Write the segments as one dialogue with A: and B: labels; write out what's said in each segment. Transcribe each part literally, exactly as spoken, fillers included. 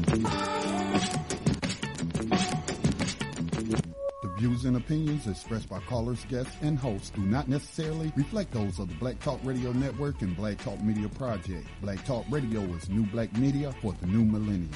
A: The views and opinions expressed by callers, guests, and hosts do not necessarily reflect those of the Black Talk Radio Network and Black Talk Media Project. Black Talk Radio is new black media for the new millennium.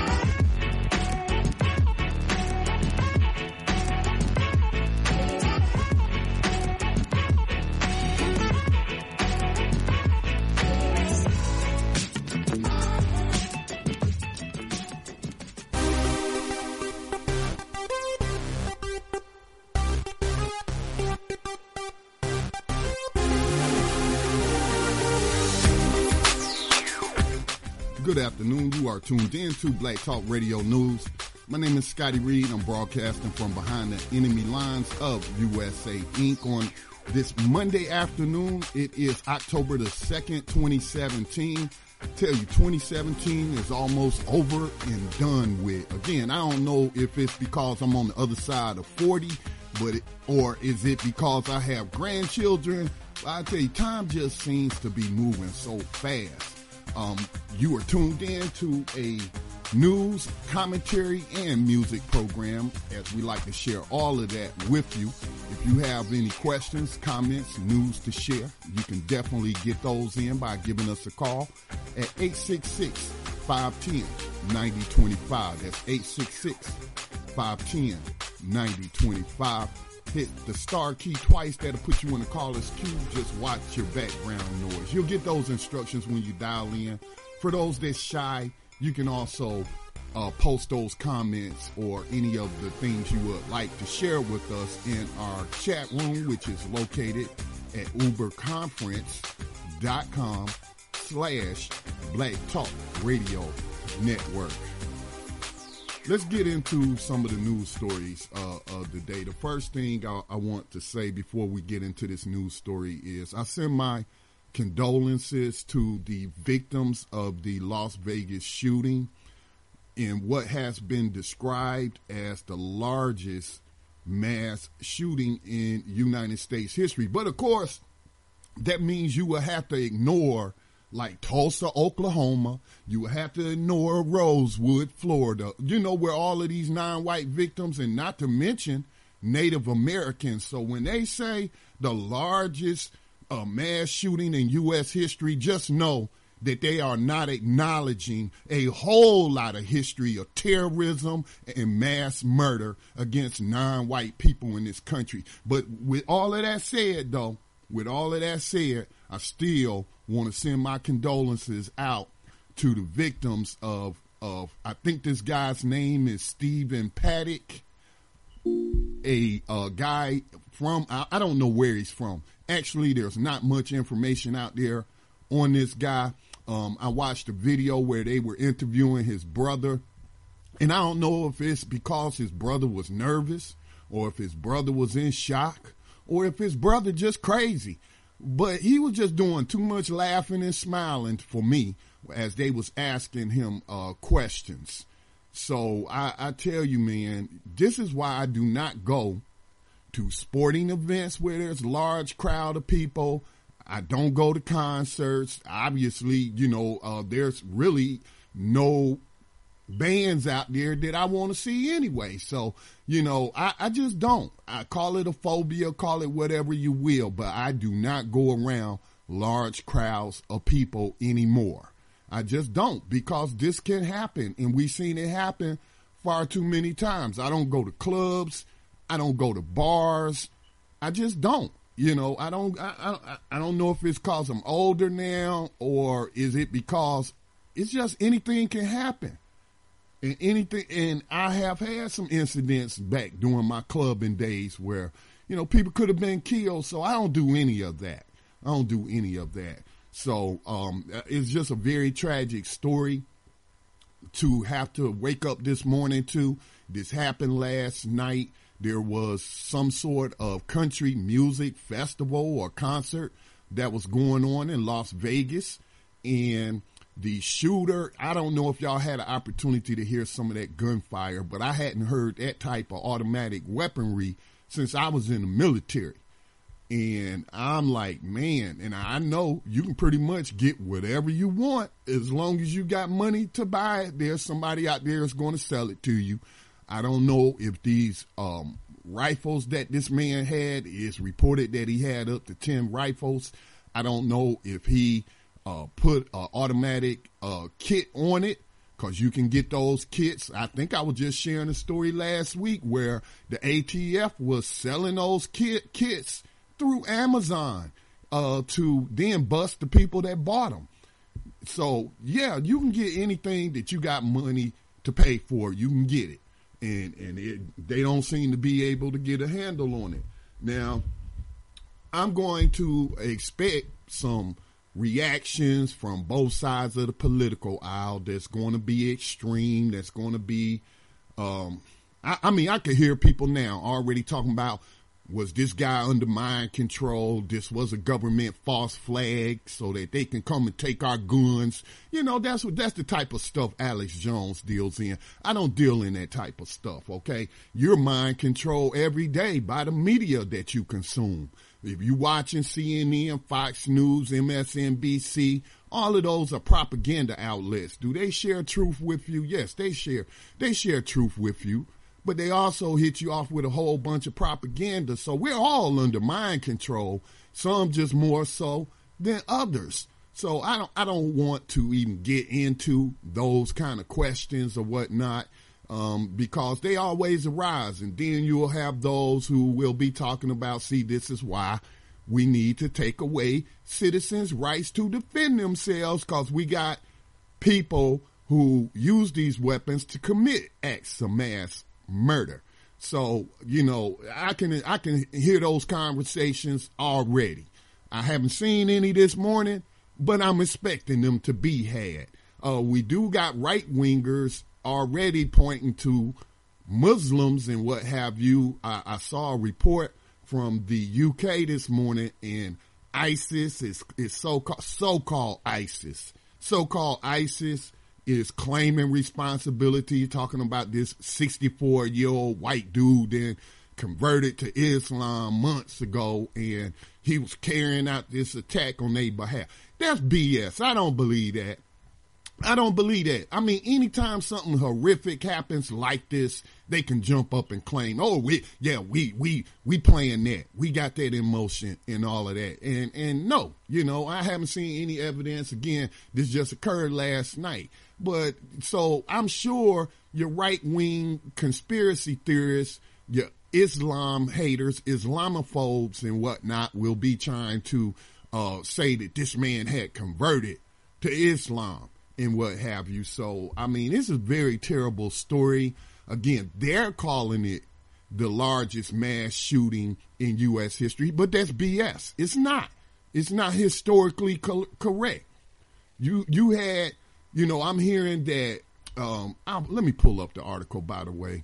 A: Good afternoon. You are tuned in to Black Talk Radio News. My name is Scotty Reed. I'm broadcasting from behind the enemy lines of U S A Incorporated. On this Monday afternoon, it is October the second, twenty seventeen. I tell you, twenty seventeen is almost over and done with. Again, I don't know if it's because I'm on the other side of forty, but it, or is it because I have grandchildren? I tell you, time just seems to be moving so fast. Um, you are tuned in to a news, commentary, and music program, as we like to share all of that with you. If you have any questions, comments, news to share, you can definitely get those in by giving us a call at eight six six, five one zero, nine zero two five. That's eight six six, five one zero, nine zero two five. Hit the star key twice. That'll put you in the caller's queue. Just watch your background noise. You'll get those instructions when you dial in. For those that's shy, you can also uh, post those comments or any of the things you would like to share with us in our chat room, which is located at uberconference.com slash Black Talk Radio Network. Let's get into some of the news stories uh, of the day. The first thing I, I want to say before we get into this news story is I send my condolences to the victims of the Las Vegas shooting in what has been described as the largest mass shooting in United States history. But of course, that means you will have to ignore like Tulsa, Oklahoma. You will have to ignore Rosewood, Florida, you know, where all of these non-white victims, and not to mention Native Americans. So when they say the largest uh, mass shooting in U S history, just know that they are not acknowledging a whole lot of history of terrorism and mass murder against non-white people in this country. But with all of that said, though, with all of that said, I still want to send my condolences out to the victims of, of I think this guy's name is Stephen Paddock, a uh, guy from, I, I don't know where he's from. Actually, there's not much information out there on this guy. Um, I watched a video where they were interviewing his brother, and I don't know if it's because his brother was nervous or if his brother was in shock or if his brother just crazy. But he was just doing too much laughing and smiling for me as they was asking him uh, questions. So I, I tell you, man, this is why I do not go to sporting events where there's a large crowd of people. I don't go to concerts. Obviously, you know, uh, there's really no bands out there that I want to see anyway. So, you know, I, I just don't. I call it a phobia, call it whatever you will, but I do not go around large crowds of people anymore. I just don't, because this can happen, and we've seen it happen far too many times. I don't go to clubs. I don't go to bars. I just don't. You know, I don't, I, I, I don't know if it's because I'm older now, or is it because it's just anything can happen. And anything, and I have had some incidents back during my clubbing days where, you know, people could have been killed. So I don't do any of that. I don't do any of that. So um, it's just a very tragic story to have to wake up this morning to. This happened last night. There was some sort of country music festival or concert that was going on in Las Vegas, and the shooter, I don't know if y'all had an opportunity to hear some of that gunfire, but I hadn't heard that type of automatic weaponry since I was in the military. And I'm like, man, and I know you can pretty much get whatever you want as long as you got money to buy it. There's somebody out there that's going to sell it to you. I don't know if these um, rifles that this man had, is reported that he had up to ten rifles. I don't know if he uh, put an automatic uh, kit on it, because you can get those kits. I think I was just sharing a story last week where the A T F was selling those kit kits through Amazon uh, to then bust the people that bought them. So, yeah, you can get anything that you got money to pay for. You can get it. And and it, they don't seem to be able to get a handle on it. Now, I'm going to expect some reactions from both sides of the political aisle that's going to be extreme, that's going to be, um, I, I mean, I could hear people now already talking about, was this guy under mind control? This was a government false flag so that they can come and take our guns. You know, that's what, that's the type of stuff Alex Jones deals in. I don't deal in that type of stuff, okay? You're mind controlled every day by the media that you consume. If you're watching C N N, Fox News, M S N B C, all of those are propaganda outlets. Do they share truth with you? Yes, they share. They share truth with you. But they also hit you off with a whole bunch of propaganda. So we're all under mind control, some just more so than others. So I don't I don't want to even get into those kind of questions or whatnot, um, because they always arise. And then you'll have those who will be talking about, see, this is why we need to take away citizens' rights to defend themselves, because we got people who use these weapons to commit acts of mass murder. So, you know, I can I can hear those conversations already. I haven't seen any this morning, but I'm expecting them to be had. Uh, we do got right-wingers already pointing to Muslims and what have you. I, I saw a report from the U K this morning, and ISIS is, is so-called, so-called ISIS. So-called ISIS is claiming responsibility, talking about this sixty-four-year-old white dude then converted to Islam months ago, and he was carrying out this attack on their behalf. That's B S. I don't believe that. I don't believe that. I mean, anytime something horrific happens like this, they can jump up and claim, oh, we, yeah, we, we, we playing that. We got that in motion and all of that. And, and no, you know, I haven't seen any evidence. Again, this just occurred last night. But so I'm sure your right wing conspiracy theorists, your Islam haters, Islamophobes and whatnot will be trying to, uh, say that this man had converted to Islam and what have you. So, I mean, this is a very terrible story. Again, they're calling it the largest mass shooting in U S history, but that's B S. It's not. It's not historically co- correct. You, you had, you know, I'm hearing that, um, I'll, let me pull up the article, by the way.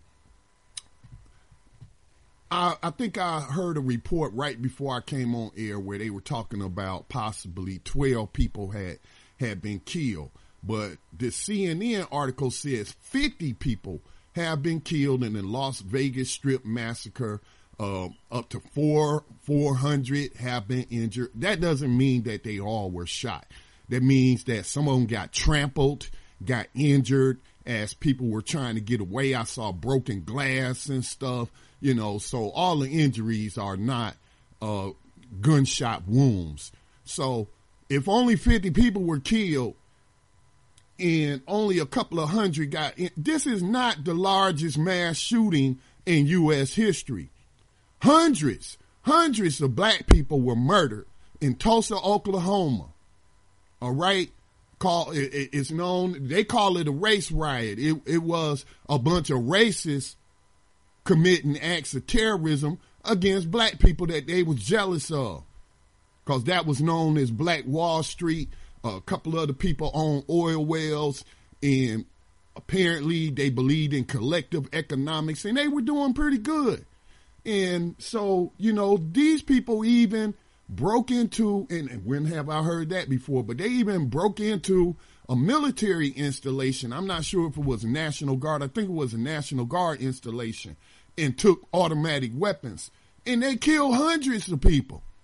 A: I, I think I heard a report right before I came on air where they were talking about possibly twelve people had, had been killed. But the C N N article says fifty people have been killed in the Las Vegas Strip massacre. Uh, up to four, four hundred have been injured. That doesn't mean that they all were shot. That means that some of them got trampled, got injured as people were trying to get away. I saw broken glass and stuff, you know, so all the injuries are not, uh, gunshot wounds. So if only fifty people were killed and only a couple of hundred got in, this is not the largest mass shooting in U S history. Hundreds, hundreds of black people were murdered in Tulsa, Oklahoma. All right. Call it, it's known. They call it a race riot. It, it was a bunch of racists committing acts of terrorism against black people that they was jealous of, because that was known as Black Wall Street. A couple other people owned oil wells, and apparently they believed in collective economics, and they were doing pretty good. And so, you know, these people even broke into, and when have I heard that before, but they even broke into a military installation. I'm not sure if it was a National Guard. I think it was a National Guard installation, and took automatic weapons. And they killed hundreds of people.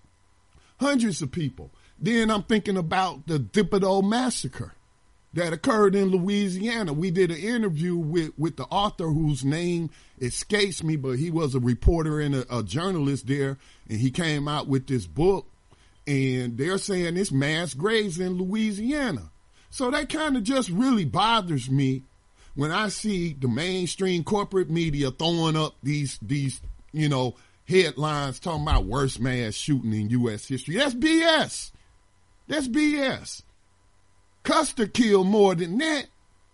A: Hundreds of people. Then I'm thinking about the Thibodeau massacre that occurred in Louisiana. We did an interview with, with the author whose name escapes me, but he was a reporter and a, a journalist there, and he came out with this book, and they're saying it's mass graves in Louisiana. So that kind of just really bothers me when I see the mainstream corporate media throwing up these, these, you know, headlines talking about worst mass shooting in U S history. That's B S. That's B S. Custer killed more than that.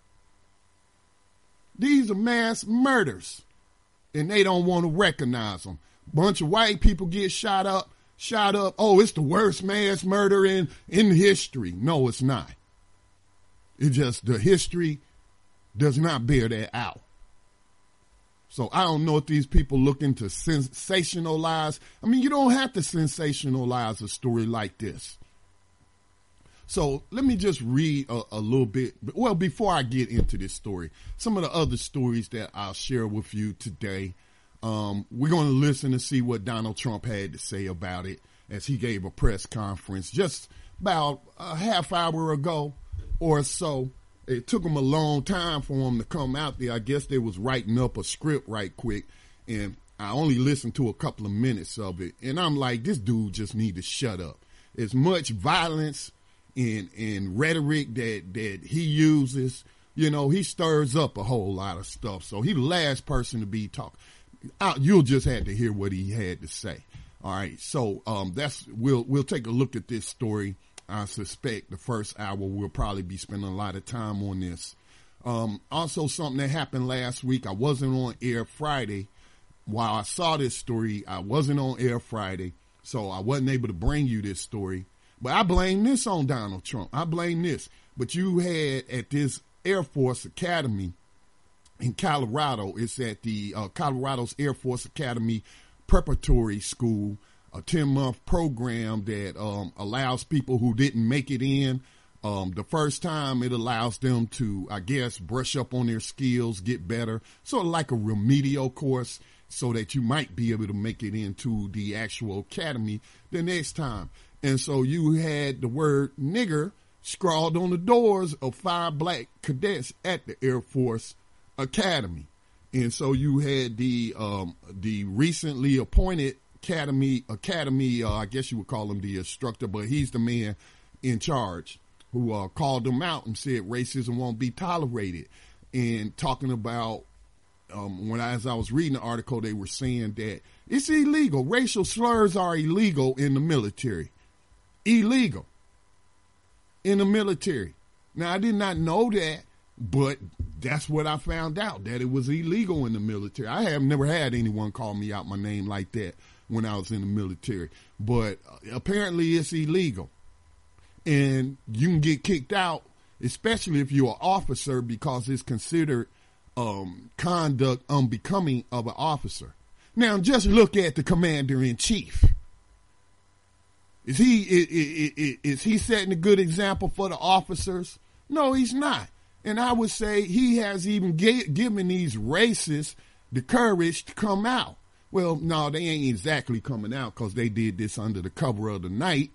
A: These are mass murders, and they don't want to recognize them. Bunch of white people get shot up, shot up. Oh, it's the worst mass murder in, in history. No, it's not. It's just the history does not bear that out. So I don't know if these people looking to sensationalize. I mean, you don't have to sensationalize a story like this. So let me just read a, a little bit. Well, before I get into this story, some of the other stories that I'll share with you today. Um, we're going to listen to see what Donald Trump had to say about it as he gave a press conference just about a half hour ago or so. It took him a long time for him to come out there. I guess they was writing up a script right quick, and I only listened to a couple of minutes of it. And I'm like, this dude just need to shut up. As much violence and, and rhetoric that, that he uses, you know, he stirs up a whole lot of stuff. So he the last person to be talking. You'll just have to hear what he had to say. All right. So, um, that's, we'll, we'll take a look at this story. I suspect the first hour we'll probably be spending a lot of time on this. Um, also something that happened last week. I wasn't on air Friday. While I saw this story, I wasn't on air Friday, so I wasn't able to bring you this story. But I blame this on Donald Trump. I blame this. But you had at this Air Force Academy in Colorado, it's at the uh, Colorado's Air Force Academy Preparatory School, a ten-month program that um, allows people who didn't make it in um, the first time. It allows them to, I guess, brush up on their skills, get better, sort of like a remedial course so that you might be able to make it into the actual academy the next time. And so you had the word nigger scrawled on the doors of five black cadets at the Air Force Academy. And so you had the um, the recently appointed Academy, Academy, uh, I guess you would call him the instructor, but he's the man in charge who uh, called them out and said racism won't be tolerated. And talking about, um, when I, as I was reading the article, they were saying that it's illegal. Racial slurs are illegal in the military. Illegal in the military. Now, I did not know that, but that's what I found out, that it was illegal in the military. I have never had anyone call me out my name like that when I was in the military, but apparently it's illegal, and you can get kicked out, especially if you're an officer, because it's considered um, conduct unbecoming of an officer. Now, just look at the commander in chief. Is he is, is, is he setting a good example for the officers? No, he's not. And I would say he has even g- given these racists the courage to come out. Well, no, they ain't exactly coming out because they did this under the cover of the night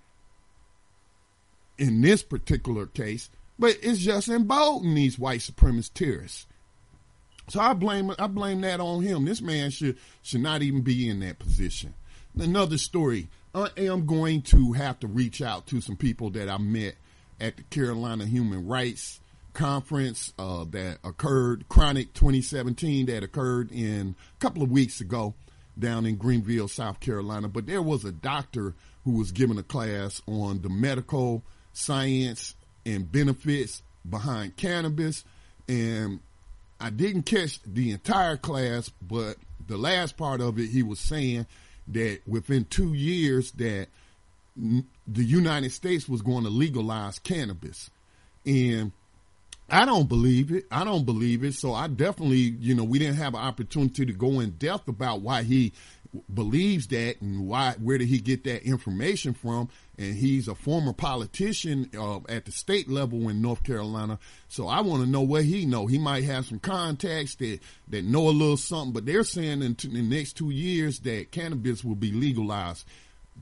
A: in this particular case, but it's just emboldening these white supremacist terrorists. So I blame I blame that on him. This man should should not even be in that position. Another story. I am going to have to reach out to some people that I met at the Carolina Human Rights Conference uh, that occurred, Chronic twenty seventeen, that occurred in a couple of weeks ago down in Greenville, South Carolina. But there was a doctor who was giving a class on the medical science and benefits behind cannabis. And I didn't catch the entire class, but the last part of it, he was saying that within two years that the United States was going to legalize cannabis. And I don't believe it. I don't believe it. So I definitely, you know, we didn't have an opportunity to go in depth about why he believes that and why, where did he get that information from? And he's a former politician uh, at the state level in North Carolina. So I want to know what he know. He might have some contacts that, that know a little something, but they're saying in, t- in the next two years that cannabis will be legalized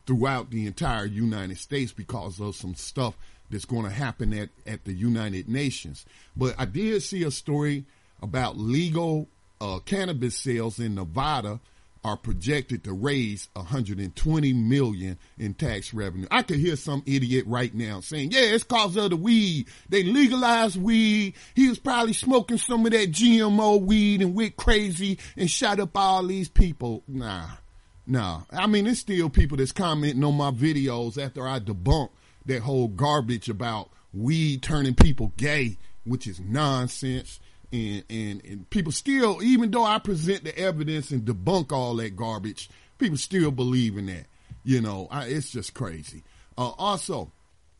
A: throughout the entire United States because of some stuff that's going to happen at, at the United Nations. But I did see a story about legal uh, cannabis sales in Nevada are projected to raise one hundred twenty million dollars in tax revenue. I could hear some idiot right now saying, yeah, it's cause of the weed. They legalized weed. He was probably smoking some of that G M O weed and went crazy and shot up all these people. Nah, nah. I mean, there's still people that's commenting on my videos after I debunk that whole garbage about weed turning people gay, which is nonsense. And, and, and people still, even though I present the evidence and debunk all that garbage, people still believe in that. You know, I, it's just crazy. Uh, also,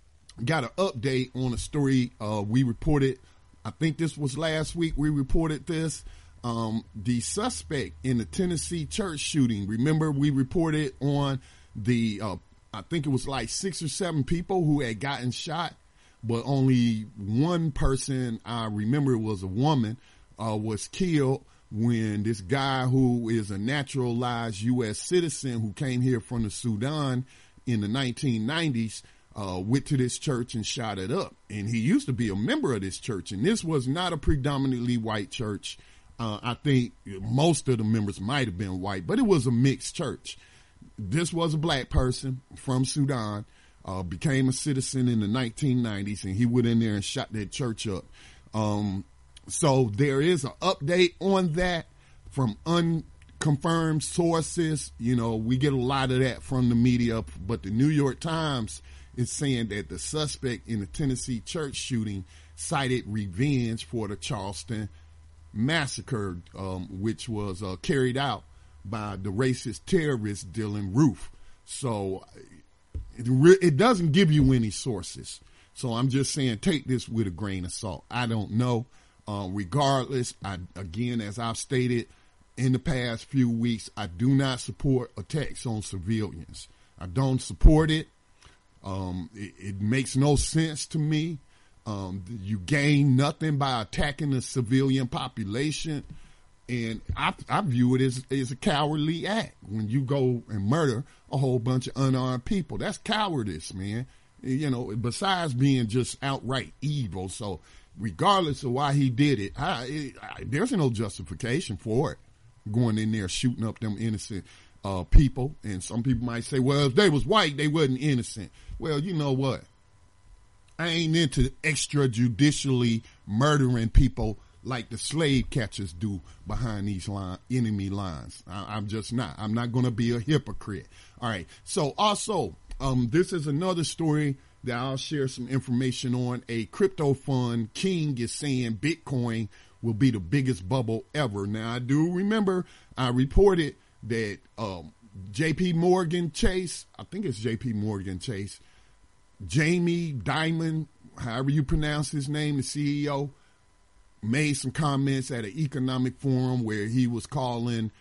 A: got an update on a story uh, we reported. I think this was last week. We reported this. Um, the suspect in the Tennessee church shooting. Remember, we reported on the, uh, I think it was like six or seven people who had gotten shot. But only one person, I remember it was a woman, uh, was killed when this guy who is a naturalized U S citizen who came here from the Sudan in the nineteen nineties, uh, went to this church and shot it up. And he used to be a member of this church. And this was not a predominantly white church. Uh, I think most of the members might have been white, but it was a mixed church. This was a black person from Sudan. Uh, became a citizen in the nineteen nineties, and he went in there and shot that church up. Um, so there is an update on that from unconfirmed sources. You know, we get a lot of that from the media, but the New York Times is saying that the suspect in the Tennessee church shooting cited revenge for the Charleston massacre, um, which was uh, carried out by the racist terrorist Dylann Roof. So It, re- it doesn't give you any sources. So I'm just saying, take this with a grain of salt. I don't know. Uh, regardless, I, again, as I've stated in the past few weeks, I do not support attacks on civilians. I don't support it. Um, it, it makes no sense to me. Um, you gain nothing by attacking the civilian population. And I, I view it as, as a cowardly act when you go and murder a whole bunch of unarmed people. That's cowardice, man. You know, besides being just outright evil. So regardless of why he did it, I, it I, there's no justification for it. Going in there shooting up them innocent uh, people. And some people might say, well, if they was white, they wasn't innocent. Well, you know what? I ain't into extrajudicially murdering people like the slave catchers do behind these line, enemy lines. I, I'm just not. I'm not going to be a hypocrite. All right. So also, um, this is another story that I'll share some information on. A crypto fund king is saying Bitcoin will be the biggest bubble ever. Now, I do remember I reported that um, J P Morgan Chase, I think it's J P Morgan Chase, Jamie Dimon, however you pronounce his name, the C E O, made some comments at an economic forum where he was calling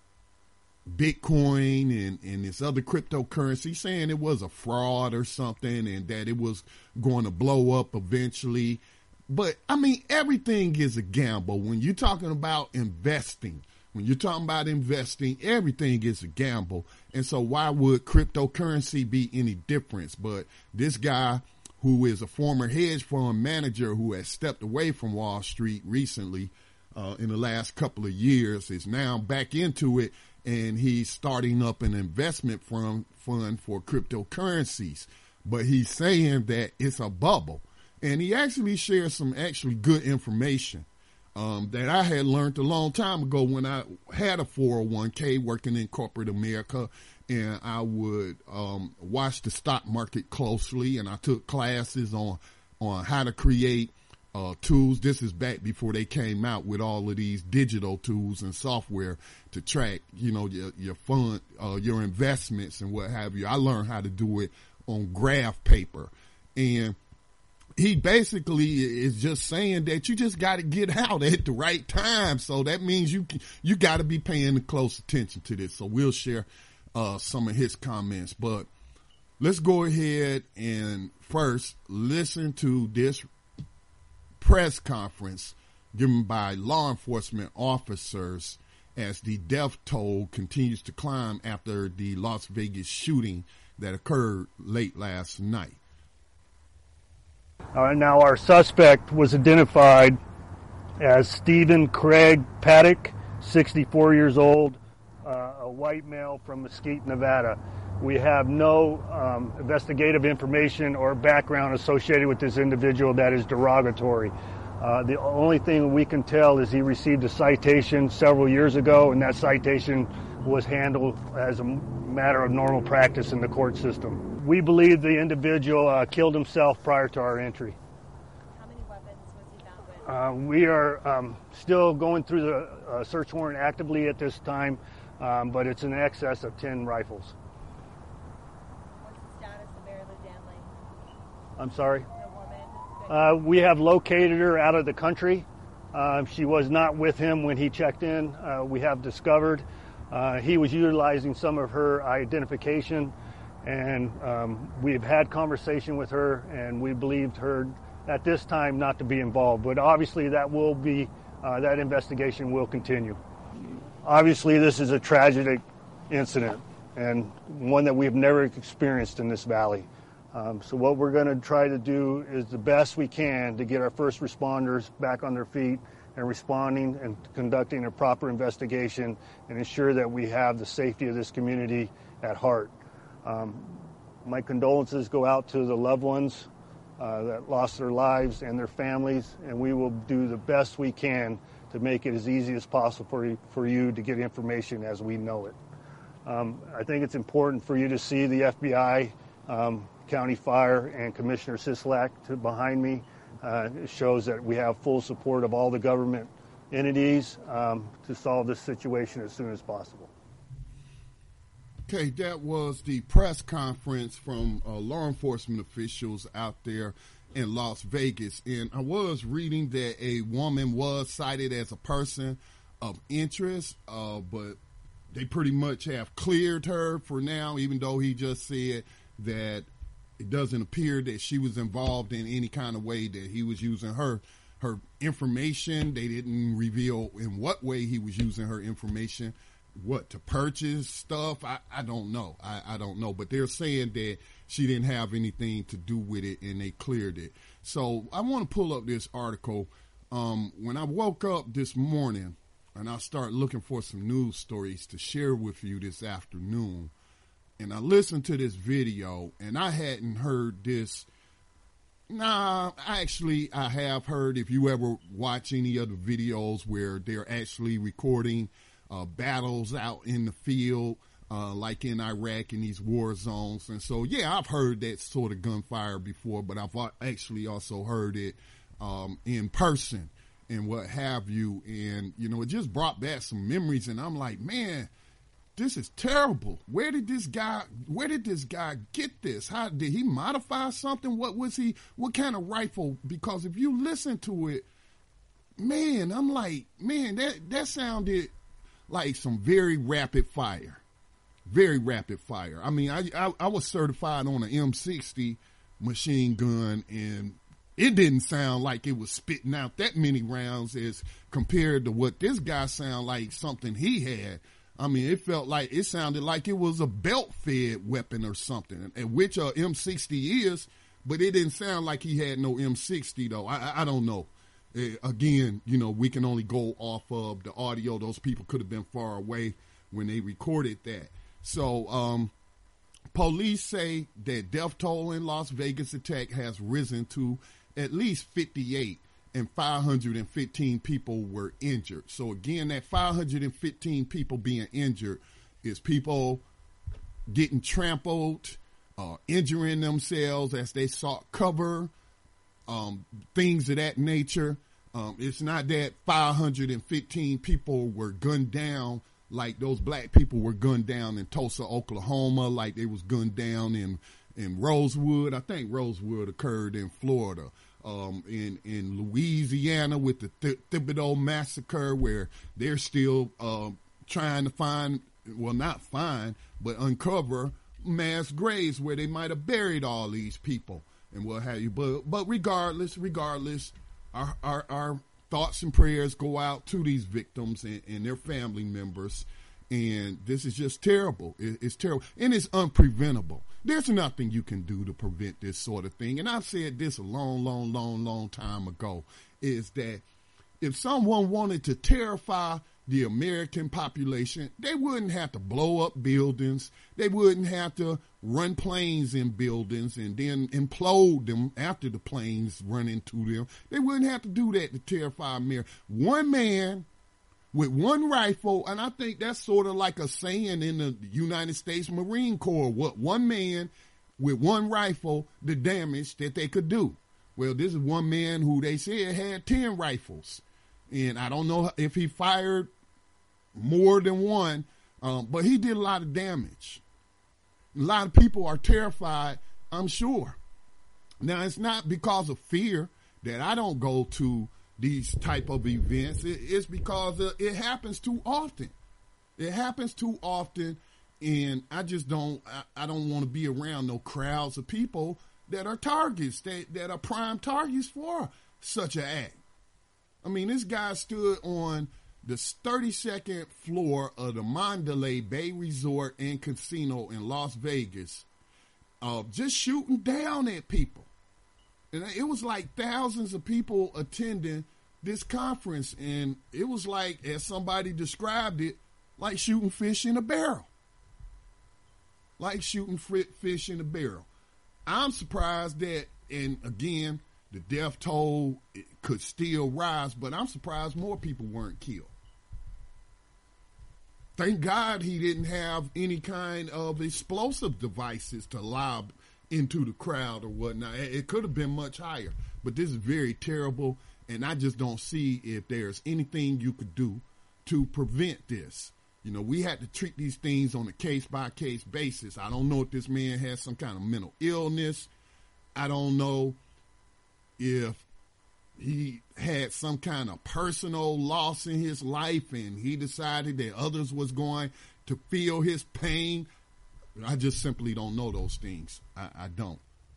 A: Bitcoin and, and this other cryptocurrency, saying it was a fraud or something and that it was going to blow up eventually. But, I mean, everything is a gamble. When you're talking about investing, when you're talking about investing, everything is a gamble. And so why would cryptocurrency be any difference? But this guy, who is a former hedge fund manager who has stepped away from Wall Street recently uh, in the last couple of years, is now back into it, and he's starting up an investment fund, fund for cryptocurrencies. But he's saying that it's a bubble. And he actually shared some actually good information um, that I had learned a long time ago when I had a four oh one k working in corporate America. And I would um, watch the stock market closely, and I took classes on on how to create uh, tools. This is back before they came out with all of these digital tools and software to track, you know, your your fund, uh, your investments and what have you. I learned how to do it on graph paper, and he basically is just saying that you just got to get out at the right time. So that means you you got to be paying close attention to this. So we'll share Uh, some of his comments, but let's go ahead and first listen to this press conference given by law enforcement officers as the death toll continues to climb after the Las Vegas shooting that occurred late last night.
B: All right, now our suspect was identified as Stephen Craig Paddock, sixty-four years old, uh, a white male from Mesquite, Nevada. We have no um, investigative information or background associated with this individual that is derogatory. Uh, the only thing we can tell is he received a citation several years ago, and that citation was handled as a matter of normal practice in the court system. We believe the individual uh, killed himself prior to our entry.
C: How many weapons was he found with?
B: Uh, we are um, still going through the uh, search warrant actively at this time, um, but it's in excess of ten rifles.
C: What's the status of Marilyn Danley?
B: I'm sorry?
C: The woman?
B: Uh, we have located her out of the country. Uh, she was not with him when he checked in. Uh, we have discovered uh, he was utilizing some of her identification, and um, we've had conversation with her, and we believed her at this time not to be involved. But obviously that will be, uh, that investigation will continue. Obviously this is a tragic incident and one that we've never experienced in this valley. Um, so what we're going to try to do is the best we can to get our first responders back on their feet and responding and conducting a proper investigation and ensure that we have the safety of this community at heart. Um, my condolences go out to the loved ones uh, that lost their lives and their families, and we will do the best we can to make it as easy as possible for you, for you to get information as we know it. Um, I think it's important for you to see the F B I, um, County Fire, and Commissioner Sisolak to behind me. Uh, it shows that we have full support of all the government entities um, to solve this situation as soon as possible.
A: Okay, that was the press conference from uh, law enforcement officials out there in Las Vegas. And I was reading that a woman was cited as a person of interest, uh, but they pretty much have cleared her for now, even though he just said that it doesn't appear that she was involved in any kind of way, that he was using her her information. They didn't reveal in what way he was using her information, what, to purchase stuff. I, I don't know. I, I don't know. But they're saying that she didn't have anything to do with it and they cleared it. So I want to pull up this article. Um, when I woke up this morning and I started looking for some news stories to share with you this afternoon, and I listened to this video, and I hadn't heard this. Nah, actually, I have heard, if you ever watch any other videos where they're actually recording uh, battles out in the field, uh, like in Iraq in these war zones. And so, yeah, I've heard that sort of gunfire before, but I've actually also heard it um, in person and what have you. And, you know, it just brought back some memories, and I'm like, man, this is terrible. Where did this guy, where did this guy get this? How did he modify something? What was he, what kind of rifle? Because if you listen to it, man, I'm like, man, that, that sounded like some very rapid fire, very rapid fire. I mean, I, I, I was certified on an M sixty machine gun, and it didn't sound like it was spitting out that many rounds as compared to what this guy sounded like something he had. I mean, it felt like, it sounded like it was a belt-fed weapon or something, and which a M sixty is, but it didn't sound like he had no M sixty, though. I, I, I don't know. Uh, again, you know, we can only go off of the audio. Those people could have been far away when they recorded that. So, um, police say that death toll in Las Vegas attack has risen to at least fifty-eight. And five hundred fifteen people were injured. So again, that five hundred fifteen people being injured is people getting trampled, uh, injuring themselves as they sought cover, um, things of that nature. Um, it's not that five hundred fifteen people were gunned down like those black people were gunned down in Tulsa, Oklahoma, like they was gunned down in, in Rosewood. I think Rosewood occurred in Florida. Um, in, in Louisiana with the Th- Thibodeau massacre, where they're still, uh, trying to find, well, not find, but uncover mass graves where they might have buried all these people and what have you. But, but regardless, regardless, our, our, our thoughts and prayers go out to these victims and, and their family members. And this is just terrible. It, it's terrible. And it's unpreventable. There's nothing you can do to prevent this sort of thing. And I've said this a long, long, long, long time ago, is that if someone wanted to terrify the American population, they wouldn't have to blow up buildings. They wouldn't have to run planes in buildings and then implode them after the planes run into them. They wouldn't have to do that to terrify America. One man with one rifle, and I think that's sort of like a saying in the United States Marine Corps, what one man with one rifle, the damage that they could do. Well, this is one man who they said had ten rifles. And I don't know if he fired more than one, um, but he did a lot of damage. A lot of people are terrified, I'm sure. Now, it's not because of fear that I don't go to these type of events. It, it's because uh, it happens too often. It happens too often, and I just don't, I, I don't want to be around no crowds of people that are targets, that, that are prime targets for such an act. I mean, this guy stood on the thirty-second floor of the Mandalay Bay Resort and Casino in Las Vegas, uh, just shooting down at people. And it was like thousands of people attending this conference, and it was like, as somebody described it, like shooting fish in a barrel. Like shooting fish in a barrel. I'm surprised that, and again, the death toll could still rise, but I'm surprised more people weren't killed. Thank God he didn't have any kind of explosive devices to lob into the crowd or whatnot. It could have been much higher, but this is very terrible, and I just don't see if there's anything you could do to prevent this. You know, we had to treat these things on a case-by-case basis. I don't know if this man has some kind of mental illness. I don't know if he had some kind of personal loss in his life and he decided that others was going to feel his pain. I just simply don't know those things. I, I don't.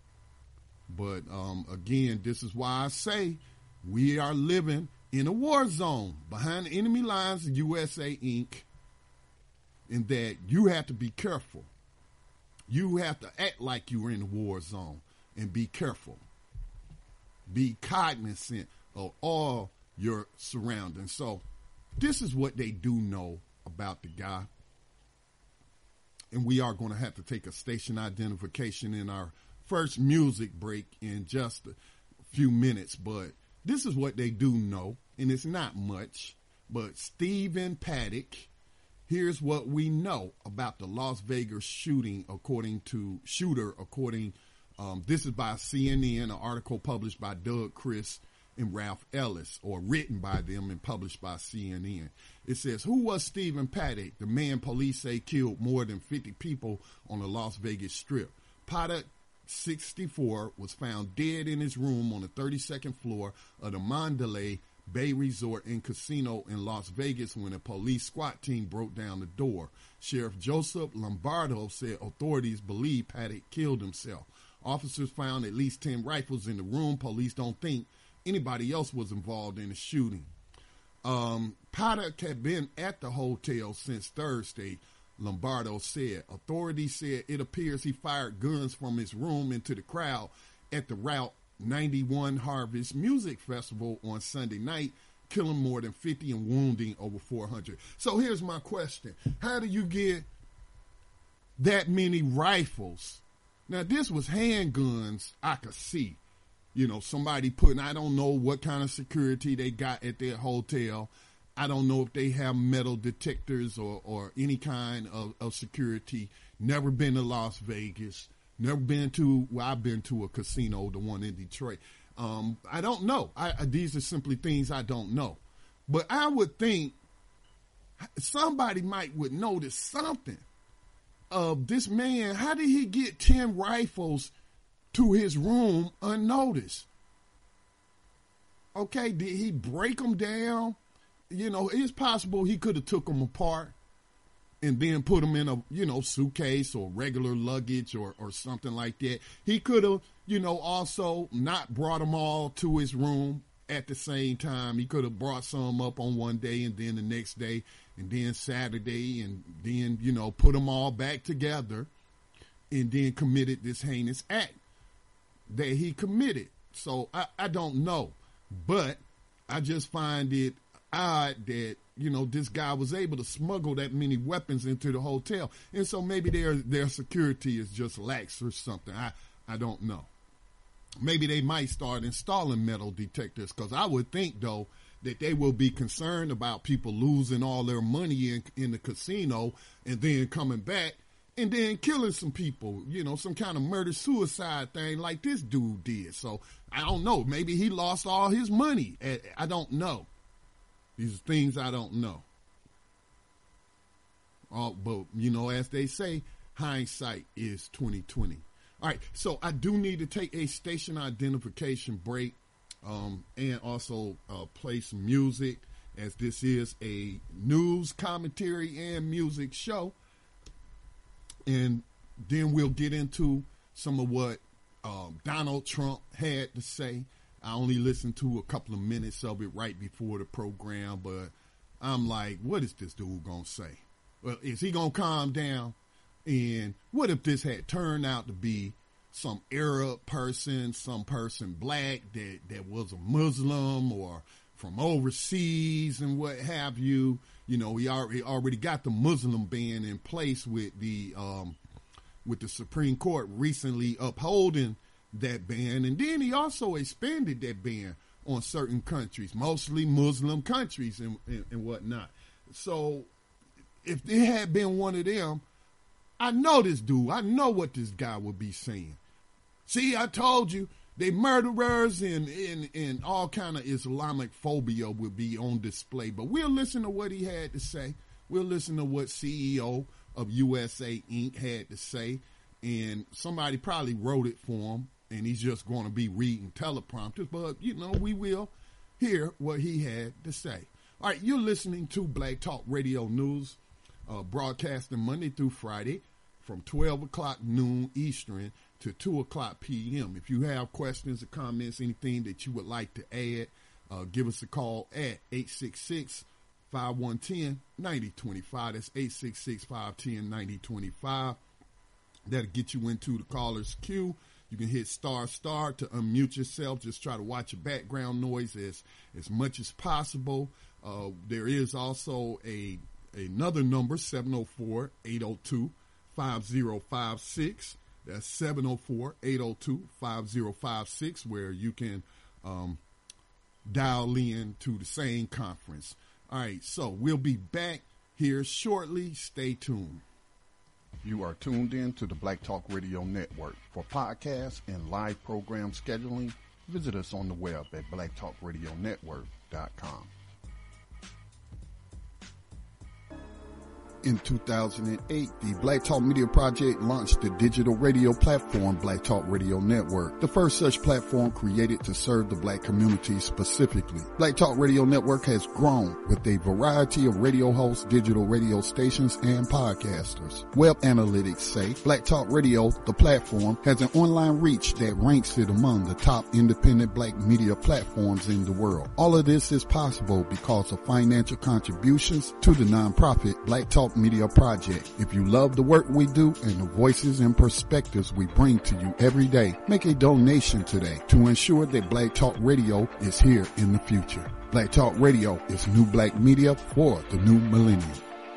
A: But um, again, this is why I say we are living in a war zone behind the enemy lines of U S A Incorporated, and that you have to be careful. You have to act like you're in a war zone and be careful. Be cognizant of all your surroundings. So this is what they do know about the guy. And we are going to have to take a station identification in our first music break in just a few minutes. But this is what they do know, and it's not much. But Stephen Paddock, here's what we know about the Las Vegas shooting, according to shooter, according Um, this is by C N N, an article published by Doug Chris and Ralph Ellis, or written by them and published by C N N. It says, who was Stephen Paddock, the man police say killed more than fifty people on the Las Vegas Strip? Paddock, sixty-four, was found dead in his room on the thirty-second floor of the Mandalay Bay Resort and Casino in Las Vegas when a police SWAT team broke down the door. Sheriff Joseph Lombardo said authorities believe Paddock killed himself. Officers found at least ten rifles in the room. Police don't think anybody else was involved in the shooting. Um, Paddock had been at the hotel since Thursday, Lombardo said. Authorities said it appears he fired guns from his room into the crowd at the Route ninety-one Harvest Music Festival on Sunday night, killing more than fifty and wounding over four hundred. So here's my question. How do you get that many rifles? Now, this was handguns, I could see. You know, somebody putting, I don't know what kind of security they got at their hotel. I don't know if they have metal detectors or, or any kind of, of security. Never been to Las Vegas. Never been to, well, I've been to a casino, the one in Detroit. Um, I don't know. I, I, these are simply things I don't know. But I would think somebody might would notice something of this man. How did he get ten rifles to his room unnoticed? Okay, did he break them down? You know, it's possible he could have took them apart and then put them in a, you know, suitcase or regular luggage or, or something like that. He could have, you know, also not brought them all to his room at the same time. He could have brought some up on one day and then the next day and then Saturday and then, you know, put them all back together and then committed this heinous act that he committed. So I, I don't know, but I just find it odd that, you know, this guy was able to smuggle that many weapons into the hotel. And so maybe their their security is just lax or something. I, I don't know. Maybe they might start installing metal detectors, because I would think, though, that they will be concerned about people losing all their money in, in the casino and then coming back and then killing some people, you know, some kind of murder-suicide thing like this dude did. So I don't know. Maybe he lost all his money. I don't know. These are things I don't know. Uh, but, you know, as they say, hindsight is twenty twenty. All right, so I do need to take a station identification break um, and also uh, play some music, as this is a news commentary and music show. And then we'll get into some of what um, Donald Trump had to say. I only listened to a couple of minutes of it right before the program, but I'm like, what is this dude going to say? Well, is he going to calm down? And what if this had turned out to be some Arab person, some person black that, that was a Muslim or from overseas and what have you? You know, he already already got the Muslim ban in place with the um, with the Supreme Court recently upholding that ban, and then he also expanded that ban on certain countries, mostly Muslim countries and, and, and whatnot. So if it had been one of them, I know this dude. I know what this guy would be saying. See, I told you, they murderers and, and, and all kind of Islamic phobia would be on display. But we'll listen to what he had to say. We'll listen to what C E O of U S A Incorporated had to say. And somebody probably wrote it for him, and he's just going to be reading teleprompters. But, you know, we will hear what he had to say. All right, you're listening to Black Talk Radio News, uh, broadcasting Monday through Friday from twelve o'clock noon Eastern to two o'clock p m If you have questions or comments, anything that you would like to add, uh, give us a call at eight six six, five one zero, nine zero two five. That's eight six six, five one zero, nine zero two five. That'll get you into the caller's queue. You can hit star star to unmute yourself. Just try to watch your background noise as, as much as possible. Uh, there is also a another number, seven oh four, eight oh two, five oh five six. That's seven oh four, eight oh two, five oh five six, where you can um, dial in to the same conference. All right, so we'll be back here shortly. Stay tuned. You are tuned in to the Black Talk Radio Network. For podcasts and live program scheduling, visit us on the web at black talk radio network dot com. In two thousand eight, the Black Talk Media Project launched the digital radio platform Black Talk Radio Network, the first such platform created to serve the black community specifically. Black Talk Radio Network has grown with a variety of radio hosts, digital radio stations, and podcasters. Web analytics say Black Talk Radio, the platform, has an online reach that ranks it among the top independent black media platforms in the world. All of this is possible because of financial contributions to the nonprofit Black Talk Media Project. If you love the work we do and the voices and perspectives we bring to you every day, make a donation today to ensure that Black Talk Radio is here in the future. Black Talk Radio is new black media for the new millennium.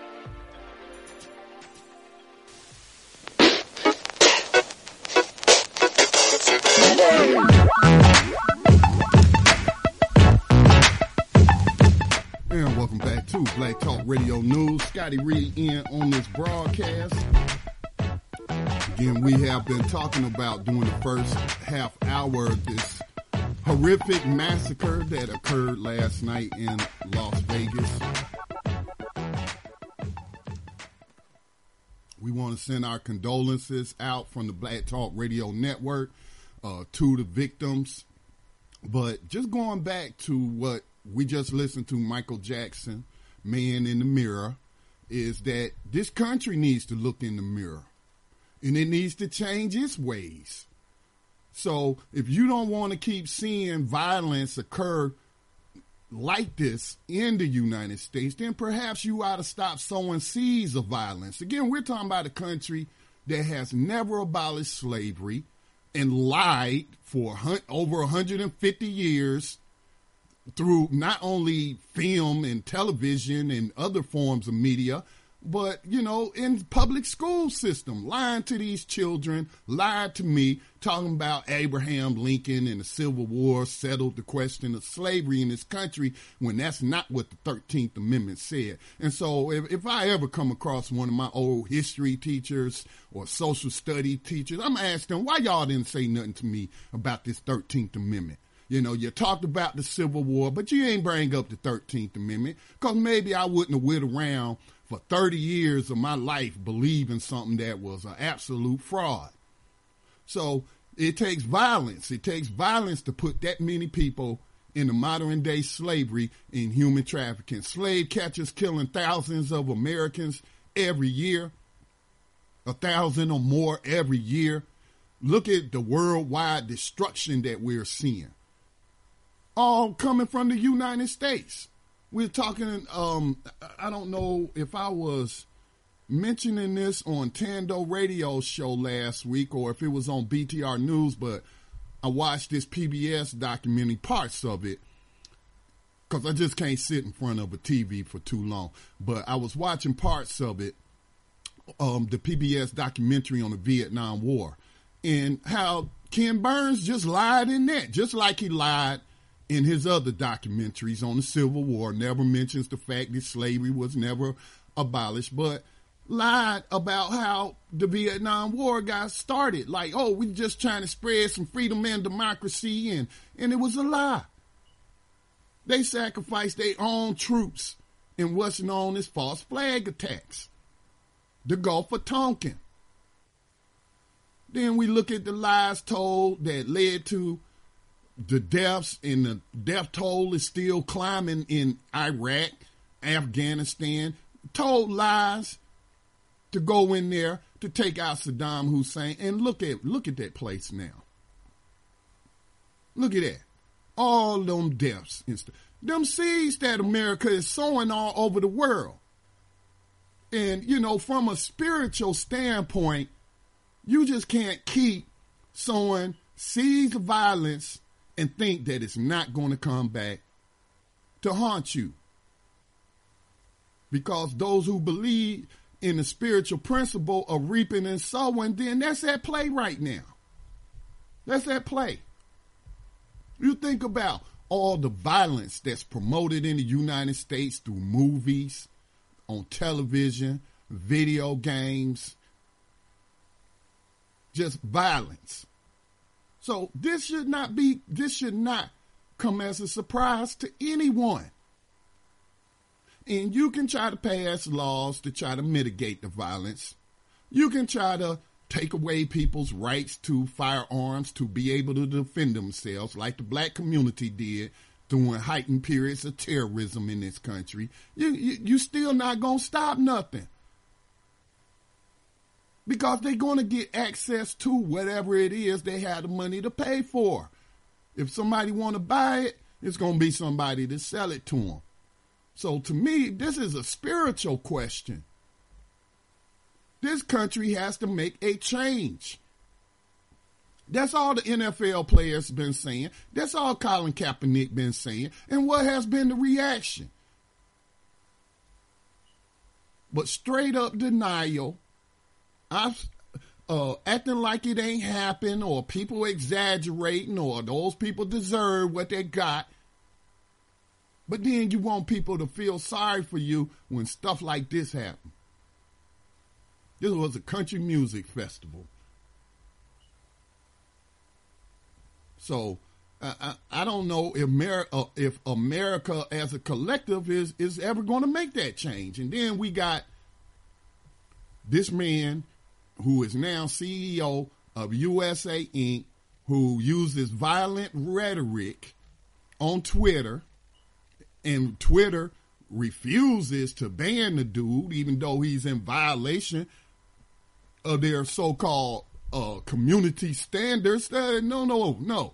A: And welcome back to Black Talk Radio News. Scotty Reed in on this broadcast. Again, we have been talking about during the first half hour of this horrific massacre that occurred last night in Las Vegas. We want to send our condolences out from the Black Talk Radio Network uh, to the victims. But just going back to what we just listened to, Michael Jackson, Man in the Mirror, is that this country needs to look in the mirror and it needs to change its ways. So if you don't want to keep seeing violence occur like this in the United States, then perhaps you ought to stop sowing seeds of violence. Again, we're talking about a country that has never abolished slavery and lied for over one hundred fifty years through not only film and television and other forms of media, but, you know, in public school system, lying to these children, lied to me, talking about Abraham Lincoln and the Civil War settled the question of slavery in this country when that's not what the thirteenth Amendment said. And so if, if I ever come across one of my old history teachers or social study teachers, I'm going to ask them, why y'all didn't say nothing to me about this thirteenth Amendment? You know, you talked about the Civil War, but you ain't bring up the thirteenth Amendment, because maybe I wouldn't have went around for thirty years of my life believing something that was an absolute fraud. So it takes violence. It takes violence to put that many people into modern day slavery and human trafficking. Slave catchers killing thousands of Americans every year, a thousand or more every year. Look at the worldwide destruction that we're seeing, all coming from the United States. We're talking, um, I don't know if I was mentioning this on Tando Radio show last week or if it was on B T R News, but I watched this P B S documentary, parts of it, because I just can't sit in front of a T V for too long. But I was watching parts of it, um, the P B S documentary on the Vietnam War, and how Ken Burns just lied in that, just like he lied in his other documentaries on the Civil War. Never mentions the fact that slavery was never abolished, but lied about how the Vietnam War got started. Like, oh, we're just trying to spread some freedom and democracy, and, and it was a lie. They sacrificed their own troops in what's known as false flag attacks. The Gulf of Tonkin. Then we look at the lies told that led to the deaths, and the death toll is still climbing in Iraq, Afghanistan. Told lies to go in there to take out Saddam Hussein. And look at look at that place now. Look at that. All them deaths and stuff. Them seeds that America is sowing all over the world. And, you know, from a spiritual standpoint, you just can't keep sowing seeds of violence and think that it's not going to come back to haunt you. Because those who believe in the spiritual principle of reaping and sowing, then that's at play right now. That's at play. You think about all the violence that's promoted in the United States through movies, on television, video games, just violence. So this should not be, this should not come as a surprise to anyone. And you can try to pass laws to try to mitigate the violence. You can try to take away people's rights to firearms to be able to defend themselves, like the black community did during heightened periods of terrorism in this country. You, you, you still not going to stop nothing. Because they're going to get access to whatever it is they have the money to pay for. If somebody want to buy it, it's going to be somebody to sell it to them. So to me, this is a spiritual question. This country has to make a change. That's all the N F L players been saying. That's all Colin Kaepernick been saying. And what has been the reaction? But straight up denial, I've, uh, acting like it ain't happened, or people exaggerating, or those people deserve what they got. But then you want people to feel sorry for you when stuff like this happens. This was a country music festival. So uh, I, I don't know if America, if America as a collective is, is ever going to make that change. And then we got this man who is now C E O of U S A Incorporated, who uses violent rhetoric on Twitter, and Twitter refuses to ban the dude, even though he's in violation of their so-called uh, community standards. Uh, no, no, no.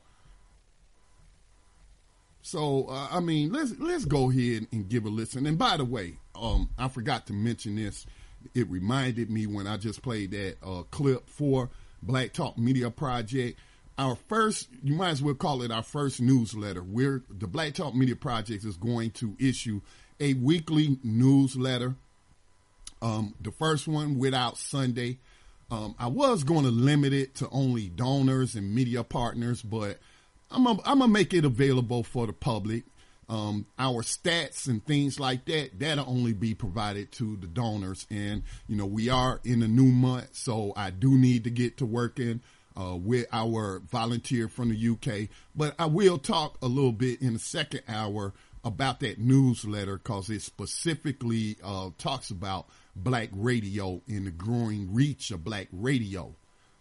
A: So, uh, I mean, let's let's go ahead and give a listen. And by the way, um, I forgot to mention this. It reminded me when I just played that uh, clip for Black Talk Media Project. Our first, you might as well call it our first newsletter. We're, the Black Talk Media Project is going to issue a weekly newsletter. Um, the first one without Sunday. Um, I was going to limit it to only donors and media partners, but I'm going to make it available for the public. Um, our stats and things like that, that'll only be provided to the donors. And, you know, we are in a new month, so I do need to get to working uh, with our volunteer from the U K. But I will talk a little bit in the second hour about that newsletter because it specifically uh, talks about Black radio and the growing reach of Black radio.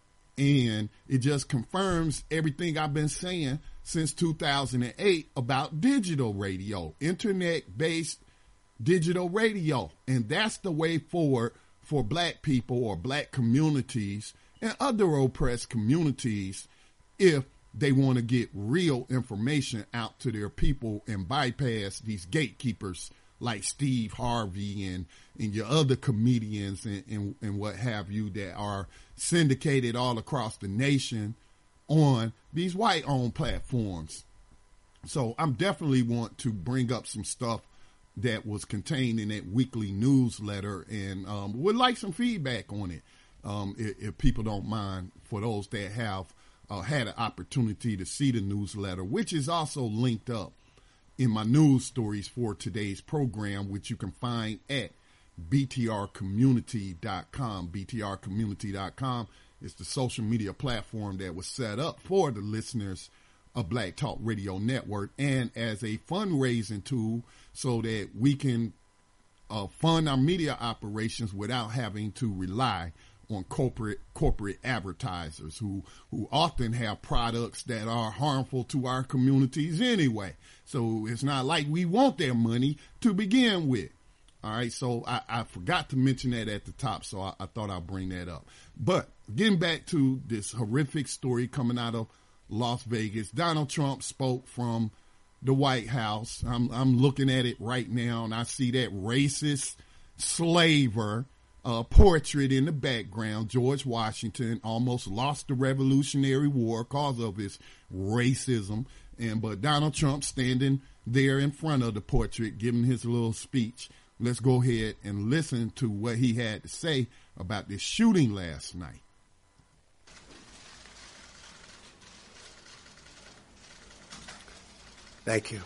A: And it just confirms everything I've been saying since two thousand eight about digital radio, internet-based digital radio. And that's the way forward for Black people or Black communities and other oppressed communities if they want to get real information out to their people and bypass these gatekeepers like Steve Harvey and, and your other comedians and, and, and what have you that are syndicated all across the nation on these white-owned platforms. So I'm definitely want to bring up some stuff that was contained in that weekly newsletter and um, would like some feedback on it um, if, if people don't mind, for those that have uh, had an opportunity to see the newsletter, which is also linked up in my news stories for today's program, which you can find at b t r community dot com. b t r community dot com is the social media platform that was set up for the listeners of Black Talk Radio Network and as a fundraising tool so that we can uh, fund our media operations without having to rely on corporate corporate advertisers who, who often have products that are harmful to our communities anyway. So it's not like we want their money to begin with. All right, so I, I forgot to mention that at the top, so I, I thought I'd bring that up. But getting back to this horrific story coming out of Las Vegas, Donald Trump spoke from the White House. I'm, I'm looking at it right now, and I see that racist slaver uh, portrait in the background. George Washington almost lost the Revolutionary War because of his racism, and but Donald Trump standing there in front of the portrait, giving his little speech. Let's go ahead and listen to what he had to say about this shooting last night.
D: Thank you.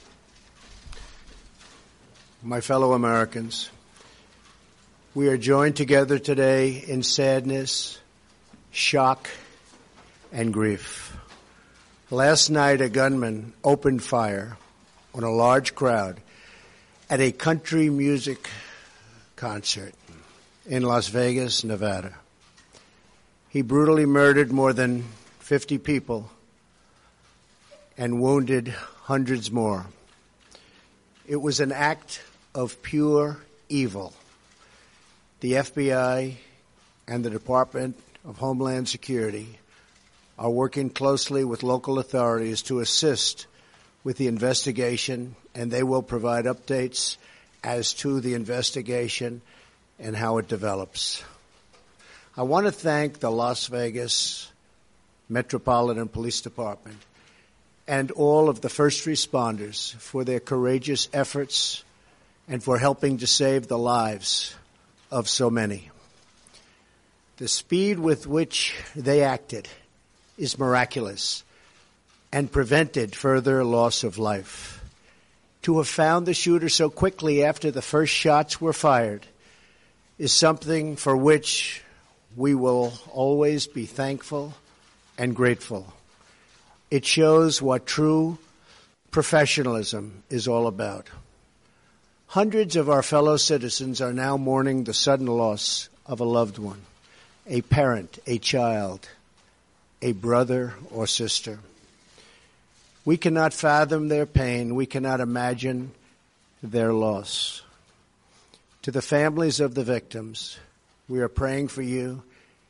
D: My fellow Americans, we are joined together today in sadness, shock, and grief. Last night, a gunman opened fire on a large crowd at a country music concert in Las Vegas, Nevada. He brutally murdered more than fifty people and wounded hundreds more. It was an act of pure evil. The F B I and the Department of Homeland Security are working closely with local authorities to assist with the investigation, and they will provide updates as to the investigation and how it develops. I want to thank the Las Vegas Metropolitan Police Department and all of the first responders for their courageous efforts and for helping to save the lives of so many. The speed with which they acted is miraculous and prevented further loss of life. To have found the shooter so quickly after the first shots were fired is something for which we will always be thankful and grateful. It shows what true professionalism is all about. Hundreds of our fellow citizens are now mourning the sudden loss of a loved one, a parent, a child, a brother or sister. We cannot fathom their pain. We cannot imagine their loss. To the families of the victims, we are praying for you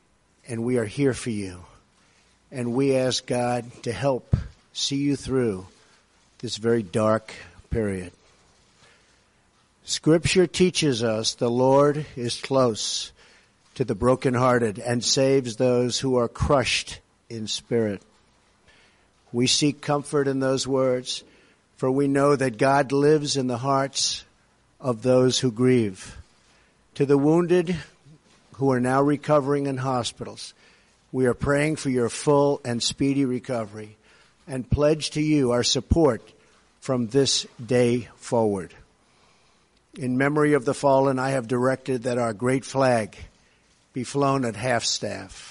D: and we are here for you. And we ask God to help see you through this very dark period. Scripture teaches us the Lord is close to the brokenhearted and saves those who are crushed in spirit. We seek comfort in those words, for we know that God lives in the hearts of those who grieve. To the wounded who are now recovering in hospitals, we are praying for your full and speedy recovery and pledge to you our support from this day forward. In memory of the fallen, I have directed that our great flag be flown at half-staff.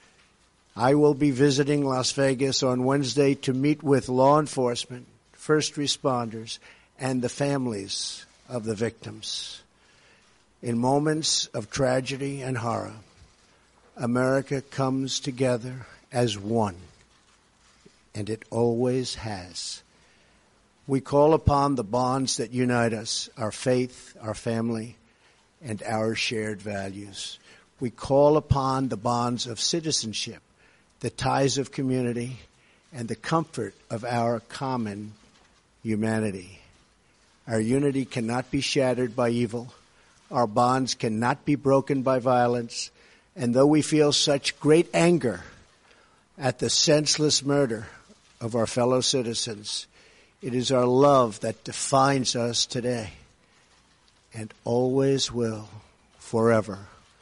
D: I will be visiting Las Vegas on Wednesday to meet with law enforcement, first responders, and the families of the victims. In moments of tragedy and horror, America comes together as one, and it always has. We call upon the bonds that unite us, our faith, our family, and our shared values. We call upon the bonds of citizenship, the ties of community, and the comfort of our common humanity. Our unity cannot be shattered by evil. Our bonds cannot be broken by violence. And though we feel such great anger at the senseless murder of our fellow citizens, it is our love that defines us today and always will forever.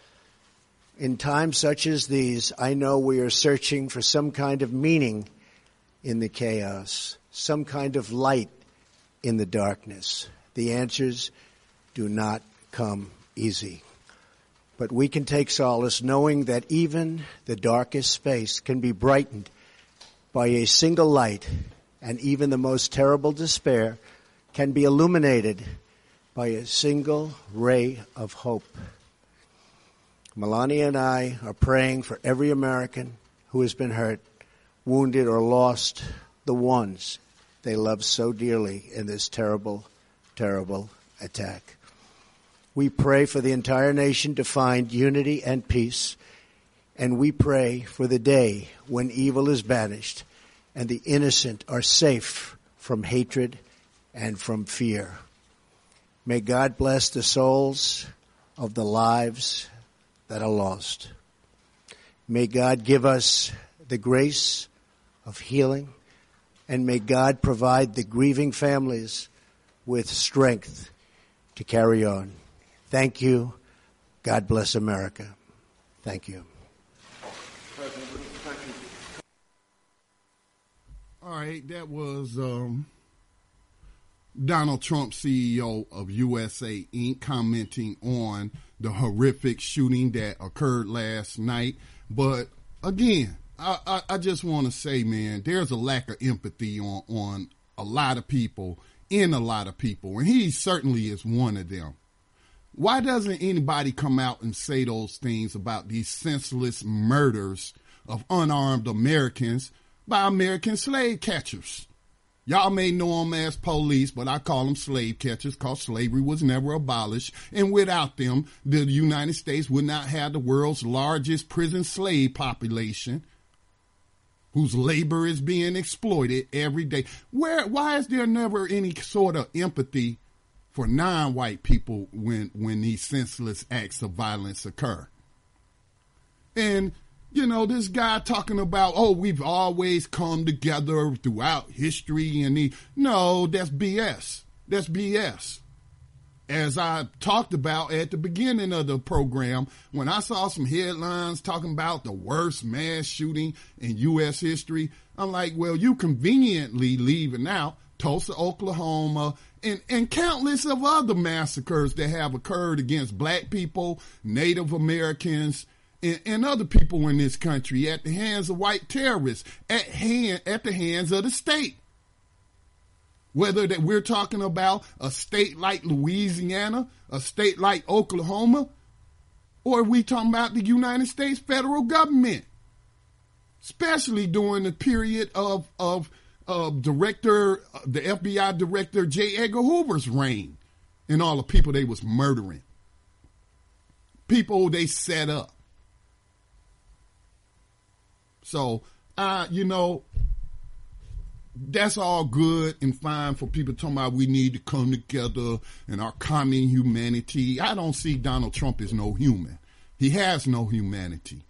D: In times such as these, I know we are searching for some kind of meaning in the chaos, some kind of light in the darkness. The answers do not come easy. But we can take solace knowing that even the darkest space can be brightened by a single light, and even the most terrible despair can be illuminated by a single ray of hope. Melania and I are praying for every American who has been hurt, wounded, or lost the ones they love so dearly in this terrible, terrible attack. We pray for the entire nation to find unity and peace, and we pray for the day when evil is banished and the innocent are safe from hatred and from fear. May God bless the souls of the lives that are lost. May God give us the grace of healing, and may God provide the grieving families with strength to carry on. Thank you. God bless America. Thank you.
A: All right, that was um, Donald Trump, C E O of U S A Incorporated, commenting on the horrific shooting that occurred last night. But again, I, I, I just want to say, man, there's a lack of empathy on, on a lot of people, in a lot of people, and he certainly is one of them. Why doesn't anybody come out and say those things about these senseless murders of unarmed Americans by American slave catchers? Y'all may know them as police, but I call them slave catchers because slavery was never abolished. And without them, the United States would not have the world's largest prison slave population, whose labor is being exploited every day. Where, why is there never any sort of empathy for non-white people when, when these senseless acts of violence occur? And you know, this guy talking about, oh, we've always come together throughout history. And he, no, that's B S. That's B S. As I talked about at the beginning of the program, when I saw some headlines talking about the worst mass shooting in U S history, I'm like, well, you conveniently leaving out Tulsa, Oklahoma, and, and countless of other massacres that have occurred against black people, Native Americans, And, and other people in this country at the hands of white terrorists, at hand, at the hands of the state. Whether that we're talking about a state like Louisiana, a state like Oklahoma, or are we talking about the United States federal government? Especially during the period of, of, of director, the F B I director J. Edgar Hoover's reign, and all the people they was murdering. People they set up. So, uh, you know, that's all good and fine for people talking about we need to come together and our common humanity. I don't see Donald Trump as no human. He has no humanity.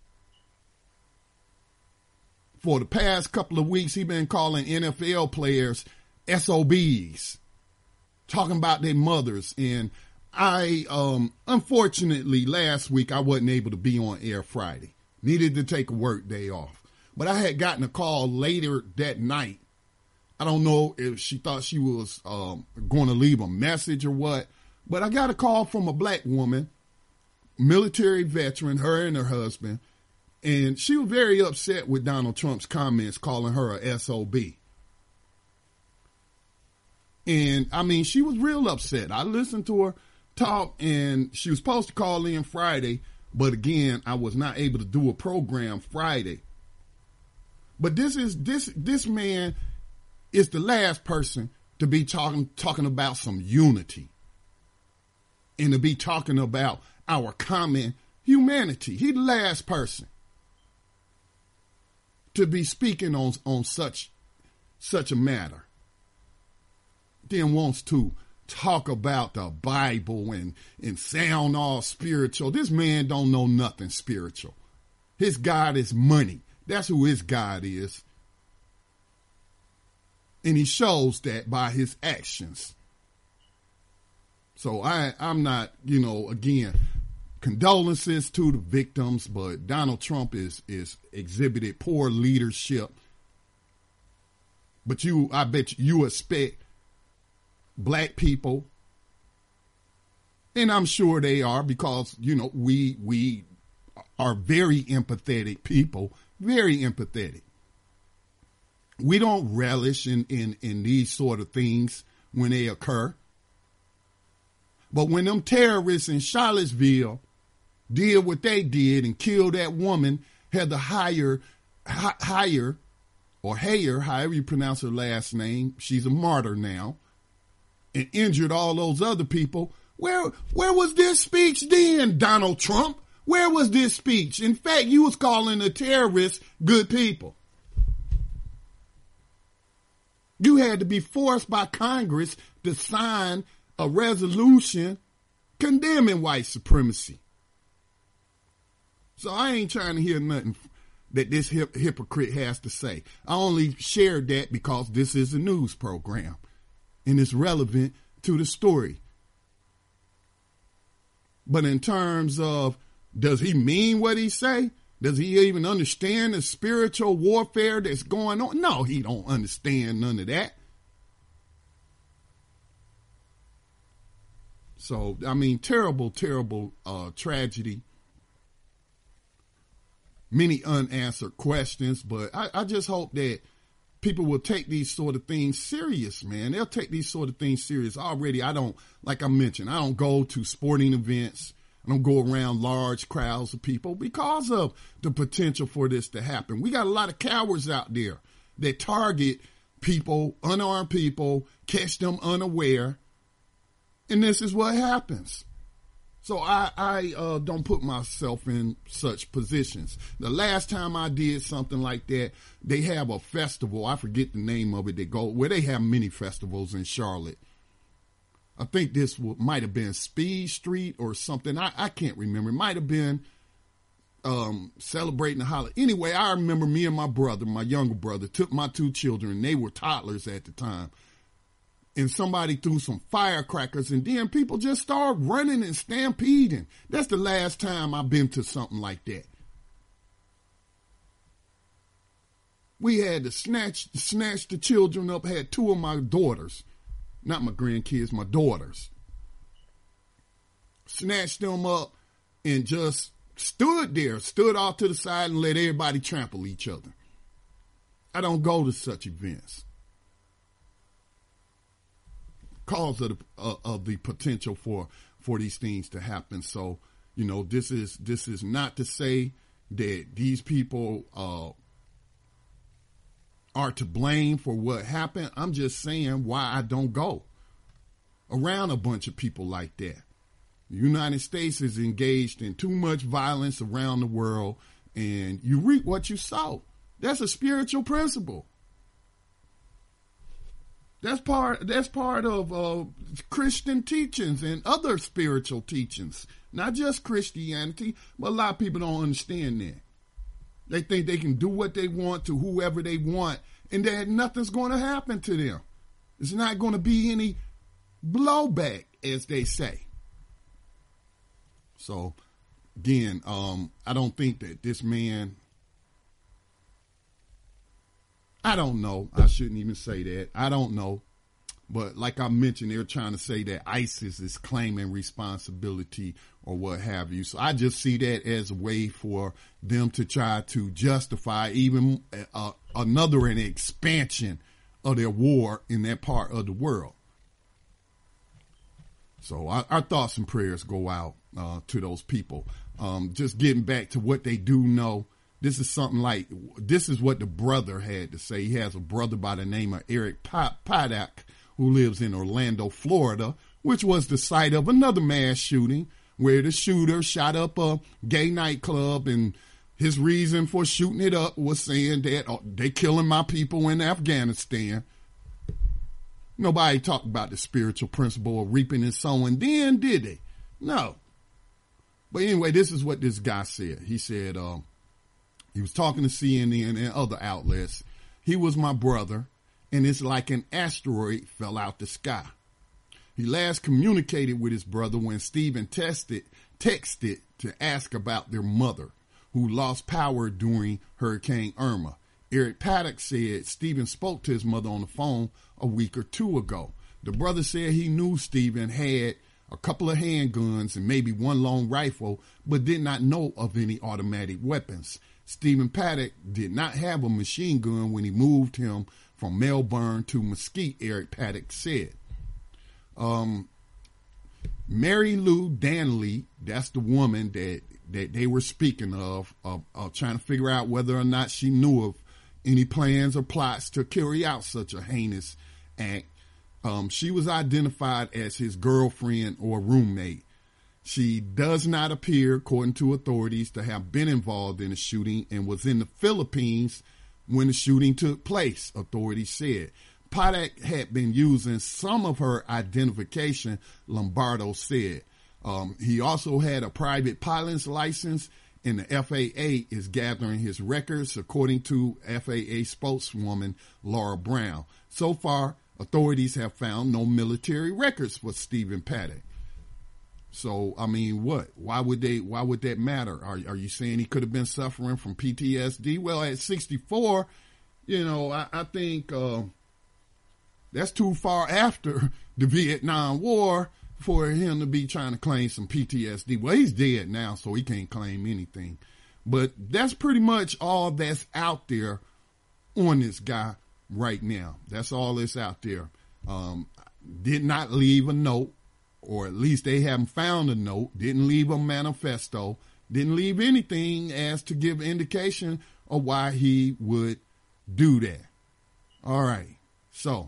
A: For the past couple of weeks, he's been calling N F L players S O Bs, talking about their mothers. And I, um, unfortunately, last week I wasn't able to be on air Friday. Needed to take a work day off. But I had gotten a call later that night. I don't know if she thought she was um, going to leave a message or what, but I got a call from a black woman, military veteran, her and her husband, and she was very upset with Donald Trump's comments calling her a S O B. And, I mean, she was real upset. I listened to her talk, and she was supposed to call in Friday, but again, I was not able to do a program Friday. But this is this this man is the last person to be talking talking about some unity and to be talking about our common humanity. He's the last person to be speaking on on such such a matter. Then wants to talk about the Bible and and sound all spiritual. This man don't know nothing spiritual. His God is money. That's who his God is. And he shows that by his actions. So I, I'm not, you know, again, condolences to the victims, but Donald Trump is, is exhibited poor leadership. But you, I bet you, you expect black people, and I'm sure they are, because, you know, we, we are very empathetic people, very empathetic. We don't relish in, in, in these sort of things when they occur. But when them terrorists in Charlottesville did what they did and killed that woman, had to hire, hi, hire, or Hayer, however you pronounce her last name, she's a martyr now, and injured all those other people, where, where was this speech then, Donald Trump? Where was this speech? In fact, you was calling the terrorists good people. You had to be forced by Congress to sign a resolution condemning white supremacy. So I ain't trying to hear nothing that this hip- hypocrite has to say. I only shared that because this is a news program and it's relevant to the story. But in terms of, does he mean what he say? Does he even understand the spiritual warfare that's going on? No, he don't understand none of that. So, I mean, terrible, terrible uh, tragedy. Many unanswered questions, but I, I just hope that people will take these sort of things serious, man. They'll take these sort of things serious. Already, I don't, like I mentioned, I don't go to sporting events. I don't go around large crowds of people because of the potential for this to happen. We got a lot of cowards out there that target people, unarmed people, catch them unaware, and this is what happens. So I, I uh, don't put myself in such positions. The last time I did something like that, they have a festival. I forget the name of it. They go where they have many festivals in Charlotte. I think this w- might have been Speed Street or something. I, I can't remember. It might have been um, celebrating the holiday. Anyway, I remember me and my brother, my younger brother, took my two children. They were toddlers at the time. And somebody threw some firecrackers, and then people just started running and stampeding. That's the last time I've been to something like that. We had to snatch, snatch the children up, had two of my daughters. Not my grandkids, my daughters. Snatched them up and just stood there, stood off to the side and let everybody trample each other. I don't go to such events because of the, uh, of the potential for, for these things to happen. So, you know, this is, this is not to say that these people, uh, are to blame for what happened. I'm just saying why I don't go around a bunch of people like that. The United States is engaged in too much violence around the world. and you reap what you sow. That's a spiritual principle. That's part, that's part of uh, Christian teachings and other spiritual teachings, not just Christianity, but a lot of people don't understand that. They think they can do what they want to whoever they want, and that nothing's going to happen to them. There's not going to be any blowback, as they say. So, again, um, I don't think that this man, I don't know. I shouldn't even say that. I don't know. But like I mentioned, they're trying to say that ISIS is claiming responsibility or what have you. So I just see that as a way for them to try to justify even uh, another an expansion of their war in that part of the world. So our, our thoughts and prayers go out uh, to those people. Um, just getting back to what they do know. This is something like, this is what the brother had to say. He has a brother by the name of Eric Paddock, who lives in Orlando, Florida, which was the site of another mass shooting where the shooter shot up a gay nightclub, and his reason for shooting it up was saying that oh, they killing my people in Afghanistan. Nobody talked about the spiritual principle of reaping and sowing then, did they? No. But anyway, this is what this guy said. He said, um, he was talking to C N N and other outlets. He was my brother, and it's like an asteroid fell out the sky. He last communicated with his brother when Stephen tested, texted to ask about their mother, who lost power during Hurricane Irma. Eric Paddock said Stephen spoke to his mother on the phone a week or two ago. The brother said he knew Stephen had a couple of handguns and maybe one long rifle, but did not know of any automatic weapons. Stephen Paddock did not have a machine gun when he moved him from Melbourne to Mesquite, Eric Paddock said. Um, Mary Lou Danley, that's the woman that, that they were speaking of, of, of trying to figure out whether or not she knew of any plans or plots to carry out such a heinous act. Um, she was identified as his girlfriend or roommate. She does not appear, according to authorities, to have been involved in the shooting and was in the Philippines when the shooting took place, authorities said. Paddock had been using some of her identification, Lombardo said. Um, he also had a private pilot's license, and the F A A is gathering his records, according to F A A spokeswoman Laura Brown. So far, authorities have found no military records for Stephen Paddock. So, I mean, what? Why would they, why would that matter? Are, are you saying he could have been suffering from P T S D? Well, at sixty-four, you know, I, I think, uh, that's too far after the Vietnam War for him to be trying to claim some P T S D. Well, he's dead now, so he can't claim anything. But that's pretty much all that's out there on this guy right now. That's all that's out there. Um, did not leave a note, or at least they haven't found a note, didn't leave a manifesto, didn't leave anything as to give indication of why he would do that. All right. So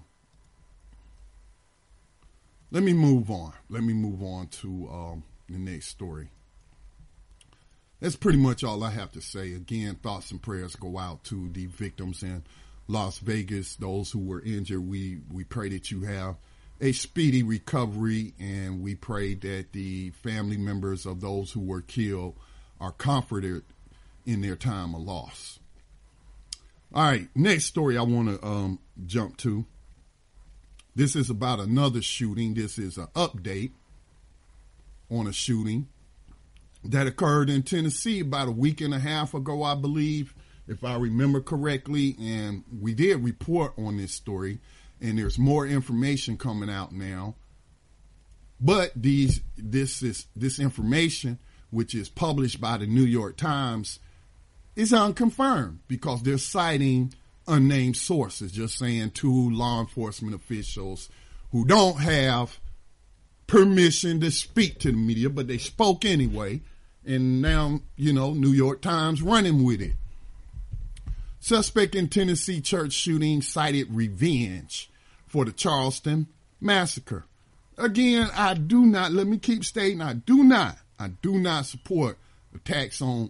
A: let me move on. Let me move on to um, the next story. That's pretty much all I have to say. Again, thoughts and prayers go out to the victims in Las Vegas, those who were injured. We, we pray that you have a speedy recovery, and we pray that the family members of those who were killed are comforted in their time of loss. All right, next story I want to um, jump to. This is about another shooting. This is an update on a shooting that occurred in Tennessee about a week and a half ago, I believe, if I remember correctly. And we did report on this story, and there's more information coming out now. But these, this is, this information, which is published by the New York Times, is unconfirmed because they're citing unnamed sources, just saying two law enforcement officials who don't have permission to speak to the media, but they spoke anyway. And now, you know, New York Times running with it. Suspect in Tennessee church shooting cited revenge for the Charleston massacre. Again, I do not, let me keep stating, I do not, I do not support attacks on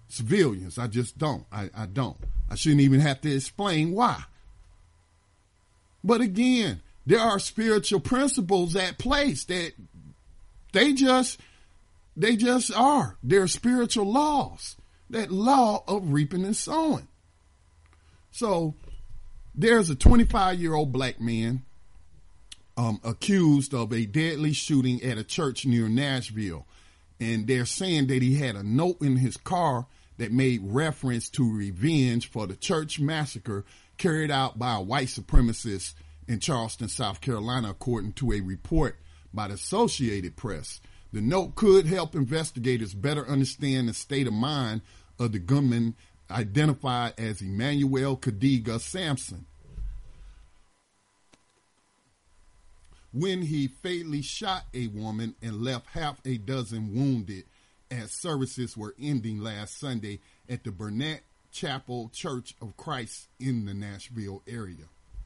A: civilians. I just don't. I, I don't. I shouldn't even have to explain why. But again, there are spiritual principles at place that they just, they just are. They're spiritual laws. That law of reaping and sowing. So there's a twenty-five-year-old black man um, accused of a deadly shooting at a church near Nashville. And they're saying that he had a note in his car that made reference to revenge for the church massacre carried out by a white supremacist in Charleston, South Carolina, according to a report by the Associated Press. The note could help investigators better understand the state of mind of the gunman identified as Emmanuel Kadiga Sampson, when he fatally shot a woman and left half a dozen wounded as services were ending last Sunday at the Burnett Chapel Church of Christ in the Nashville area.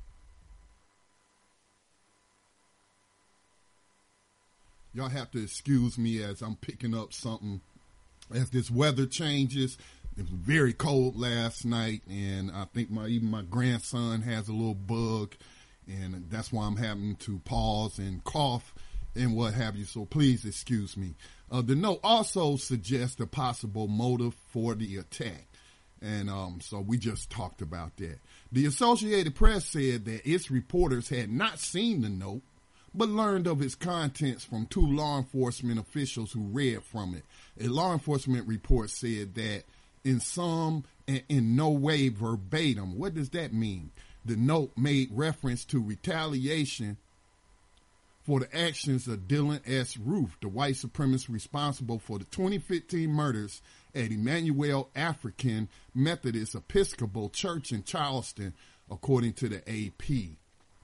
A: Y'all have to excuse me as I'm picking up something as this weather changes. It was very cold last night, and I think my even my grandson has a little bug, and that's why I'm having to pause and cough and what have you. So please excuse me. Uh, the note also suggests a possible motive for the attack. And um, so we just talked about that. The Associated Press said that its reporters had not seen the note, but learned of its contents from two law enforcement officials who read from it. A law enforcement report said that in some and in no way verbatim. What does that mean? The note made reference to retaliation for the actions of Dylan S. Roof, the white supremacist responsible for the twenty fifteen murders at Emmanuel African Methodist Episcopal Church in Charleston, according to the A P.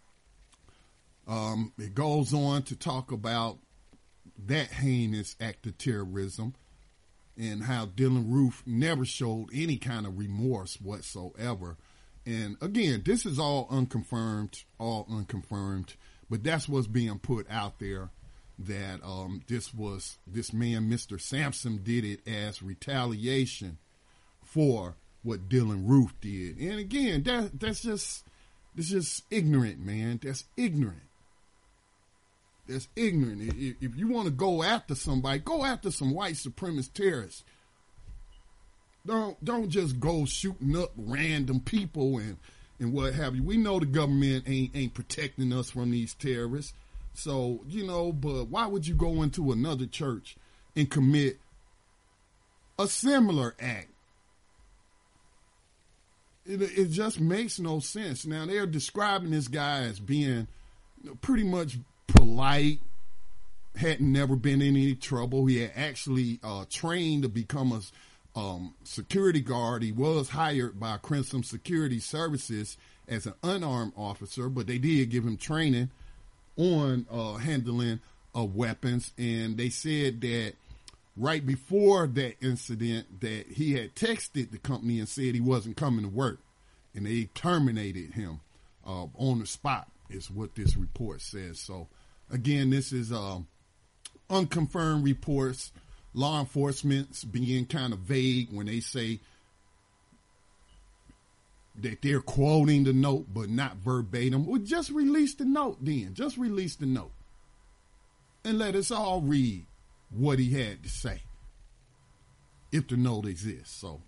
A: Um, it goes on to talk about that heinous act of terrorism and how Dylan Roof never showed any kind of remorse whatsoever. And again, this is all unconfirmed, all unconfirmed, but that's what's being put out there, that um, this was, this man, Mister Sampson, did it as retaliation for what Dylan Roof did. And again, that that's just, that's just ignorant, man. That's ignorant. That's ignorant. If, if you want to go after somebody, go after some white supremacist terrorists. Don't don't just go shooting up random people and, and what have you. We know the government ain't ain't protecting us from these terrorists. So, you know, but why would you go into another church and commit a similar act? It, it just makes no sense. Now, they're describing this guy as being you know, pretty much polite, hadn't never been in any trouble. He had actually uh, trained to become a um, security guard. He was hired by Crimson Security Services as an unarmed officer, but they did give him training on uh, handling of weapons. And they said that right before that incident that he had texted the company and said he wasn't coming to work, and they terminated him uh, on the spot, is what this report says. So again, this is uh, unconfirmed reports. Law enforcement's being kind of vague when they say that they're quoting the note, but not verbatim. Well, just release the note then. Just release the note. And let us all read what he had to say, if the note exists. So,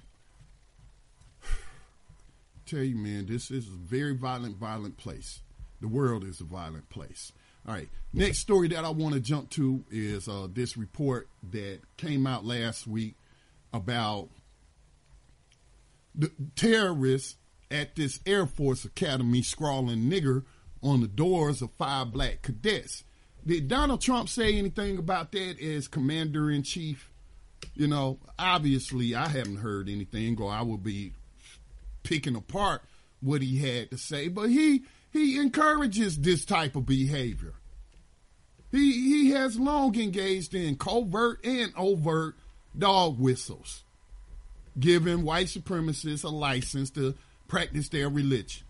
A: tell you, man, this is a very violent, violent place. The world is a violent place. All right. Next story that I want to jump to is uh, this report that came out last week about the terrorists at this Air Force Academy scrawling nigger on the doors of five black cadets. Did Donald Trump say anything about that as commander-in-chief? You know, obviously I haven't heard anything, or I would be picking apart what he had to say, but he he encourages this type of behavior. He he has long engaged in covert and overt dog whistles, giving white supremacists a license to practice their religion.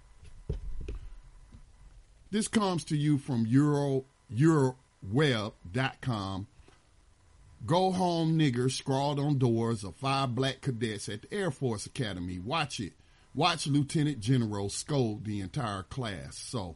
A: This comes to you from Euro, Euroweb dot com. Go home nigger scrawled on doors of five black cadets at the Air Force Academy. Watch it. Watch Lieutenant General scold the entire class. So,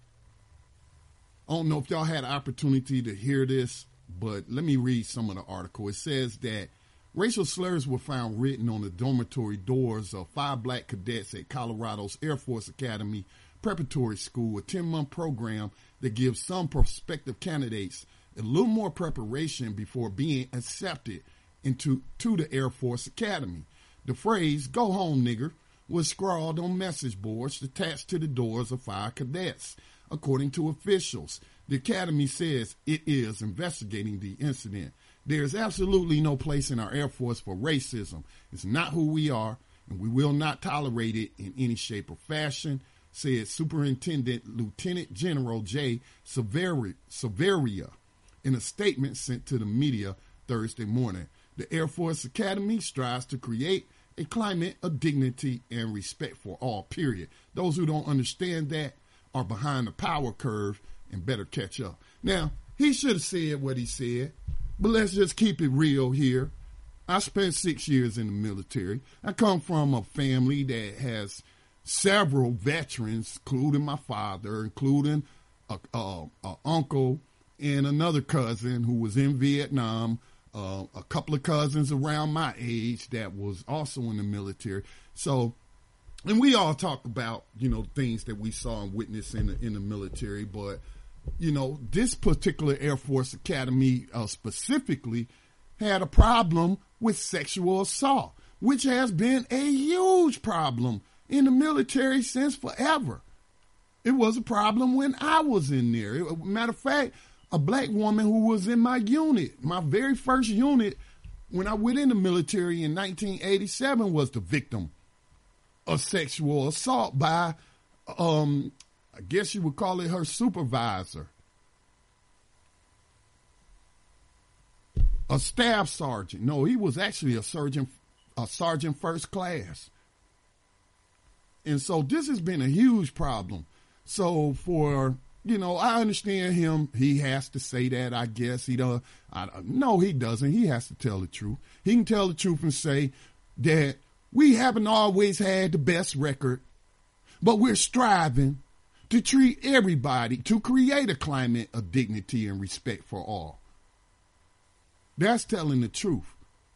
A: I don't know if y'all had an opportunity to hear this, but let me read some of the article. It says that racial slurs were found written on the dormitory doors of five black cadets at Colorado's Air Force Academy Preparatory School, a ten-month program that gives some prospective candidates a little more preparation before being accepted into to the Air Force Academy. The phrase, "go home, nigger," was scrawled on message boards attached to the doors of five cadets. According to officials, the Academy says it is investigating the incident. There is absolutely no place in our Air Force for racism. It's not who we are, and we will not tolerate it in any shape or fashion, said Superintendent Lieutenant General Jay Severia in a statement sent to the media Thursday morning. The Air Force Academy strives to create a climate of dignity and respect for all, period. Those who don't understand that are behind the power curve and better catch up. Now, he should have said what he said, but let's just keep it real here. I spent six years in the military. I come from a family that has several veterans, including my father, including a, a, a uncle and another cousin who was in Vietnam, uh, a couple of cousins around my age that was also in the military. So, and we all talk about, you know, things that we saw and witnessed in the, in the military, but, you know, this particular Air Force Academy uh, specifically had a problem with sexual assault, which has been a huge problem in the military since forever. It was a problem when I was in there. It, matter of fact, a black woman who was in my unit, my very first unit when I went in the military in nineteen eighty-seven, was the victim of sexual assault by, um, I guess you would call it her supervisor, a staff sergeant. No, he was actually a sergeant, a sergeant first class. And so this has been a huge problem. So for, you know, I understand him. He has to say that, I guess. He does. I, no, he doesn't. He has to tell the truth. He can tell the truth and say that we haven't always had the best record, but we're striving to treat everybody, to create a climate of dignity and respect for all. That's telling the truth.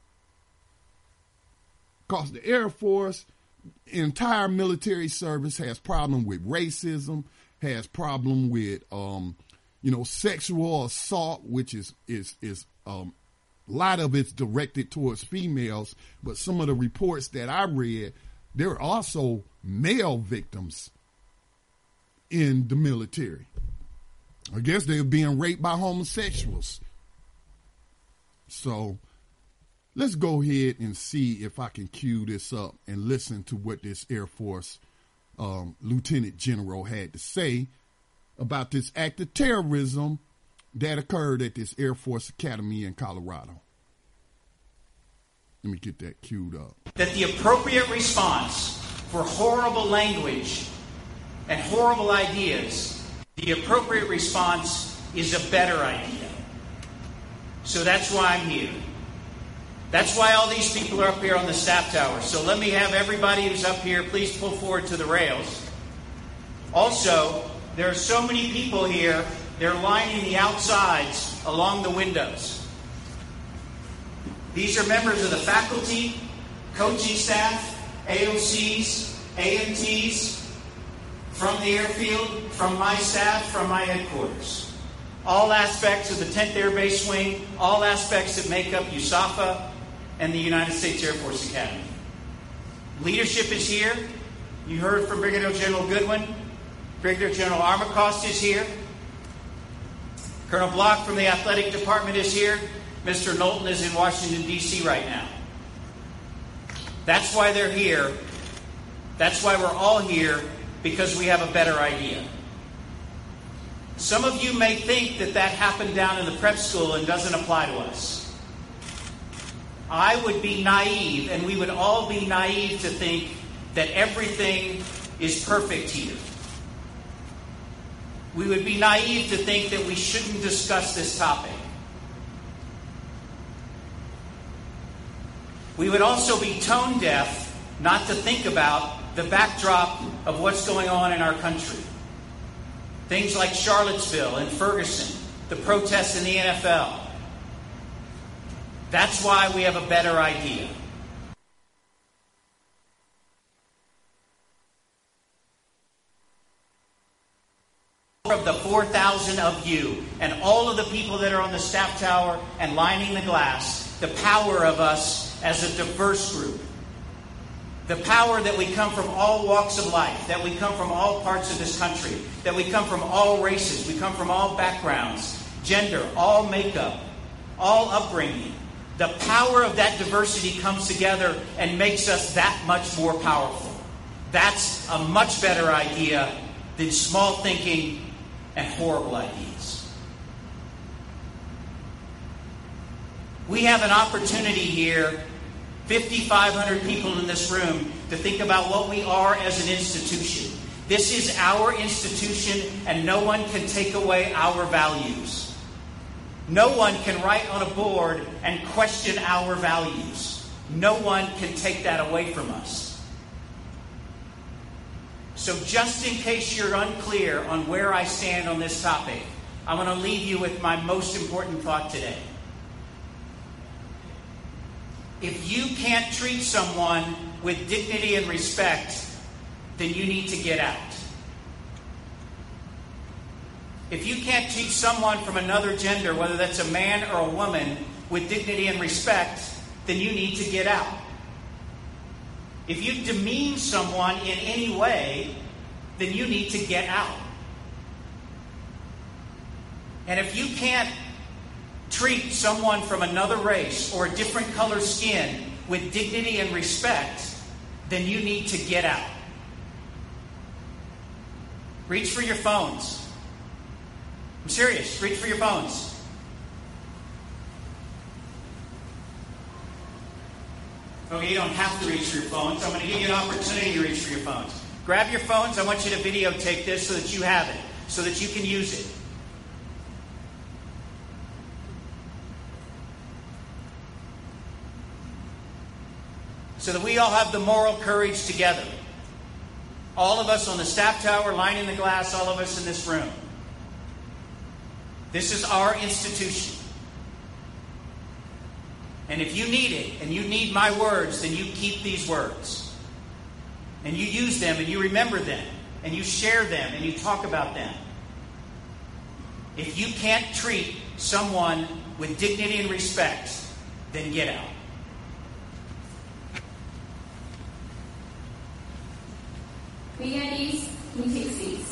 A: Because the Air Force, entire military service has problem with racism, has problem with, um, you know, sexual assault, which is, is, is, um, a lot of it's directed towards females, but some of the reports that I read, there are also male victims in the military. I guess they're being raped by homosexuals. So let's go ahead and see if I can cue this up and listen to what this Air Force um, Lieutenant General had to say about this act of terrorism that occurred at this Air Force Academy in Colorado. Let me get that queued up.
E: That the appropriate response for horrible language and horrible ideas, the appropriate response is a better idea. So that's why I'm here. That's why all these people are up here on the staff tower. So let me have everybody who's up here, please pull forward to the rails. Also, there are so many people here, they're lining the outsides along the windows. These are members of the faculty, coaching staff, A O Cs, A M Ts, from the airfield, from my staff, from my headquarters. All aspects of the tenth Air Base Wing, all aspects that make up U S A F A and the United States Air Force Academy. Leadership is here. You heard from Brigadier General Goodwin. Brigadier General Armacost is here. Colonel Block from the Athletic Department is here. Mister Knowlton is in Washington, D C right now. That's why they're here. That's why we're all here, because we have a better idea. Some of you may think that that happened down in the prep school and doesn't apply to us. I would be naive, and we would all be naive to think that everything is perfect here. We would be naive to think that we shouldn't discuss this topic. We would also be tone deaf not to think about the backdrop of what's going on in our country. Things like Charlottesville and Ferguson, the protests in the N F L. That's why we have a better idea. Of the four thousand of you and all of the people that are on the staff tower and lining the glass, the power of us as a diverse group. The power that we come from all walks of life, that we come from all parts of this country, that we come from all races, we come from all backgrounds, gender, all makeup, all upbringing. The power of that diversity comes together and makes us that much more powerful. That's a much better idea than small thinking and horrible ideas. We have an opportunity here, fifty-five hundred people in this room, to think about what we are as an institution. This is our institution, and no one can take away our values. No one can write on a board and question our values. No one can take that away from us. So just in case you're unclear on where I stand on this topic, I'm going to leave you with my most important thought today. If you can't treat someone with dignity and respect, then you need to get out. If you can't treat someone from another gender, whether that's a man or a woman, with dignity and respect, then you need to get out. If you demean someone in any way, then you need to get out. And if you can't treat someone from another race or a different color skin with dignity and respect, then you need to get out. Reach for your phones. I'm serious. Reach for your phones. Okay, you don't have to reach for your phones. I'm going to give you an opportunity to reach for your phones. Grab your phones. I want you to videotape this so that you have it, so that you can use it. So that we all have the moral courage together. All of us on the staff tower, lining the glass, all of us in this room. This is our institution. And if you need it, and you need my words, then you keep these words. And you use them, and you remember them, and you share them, and you talk about them. If you can't treat someone with dignity and respect, then get out.
F: Ladies, can you take seats?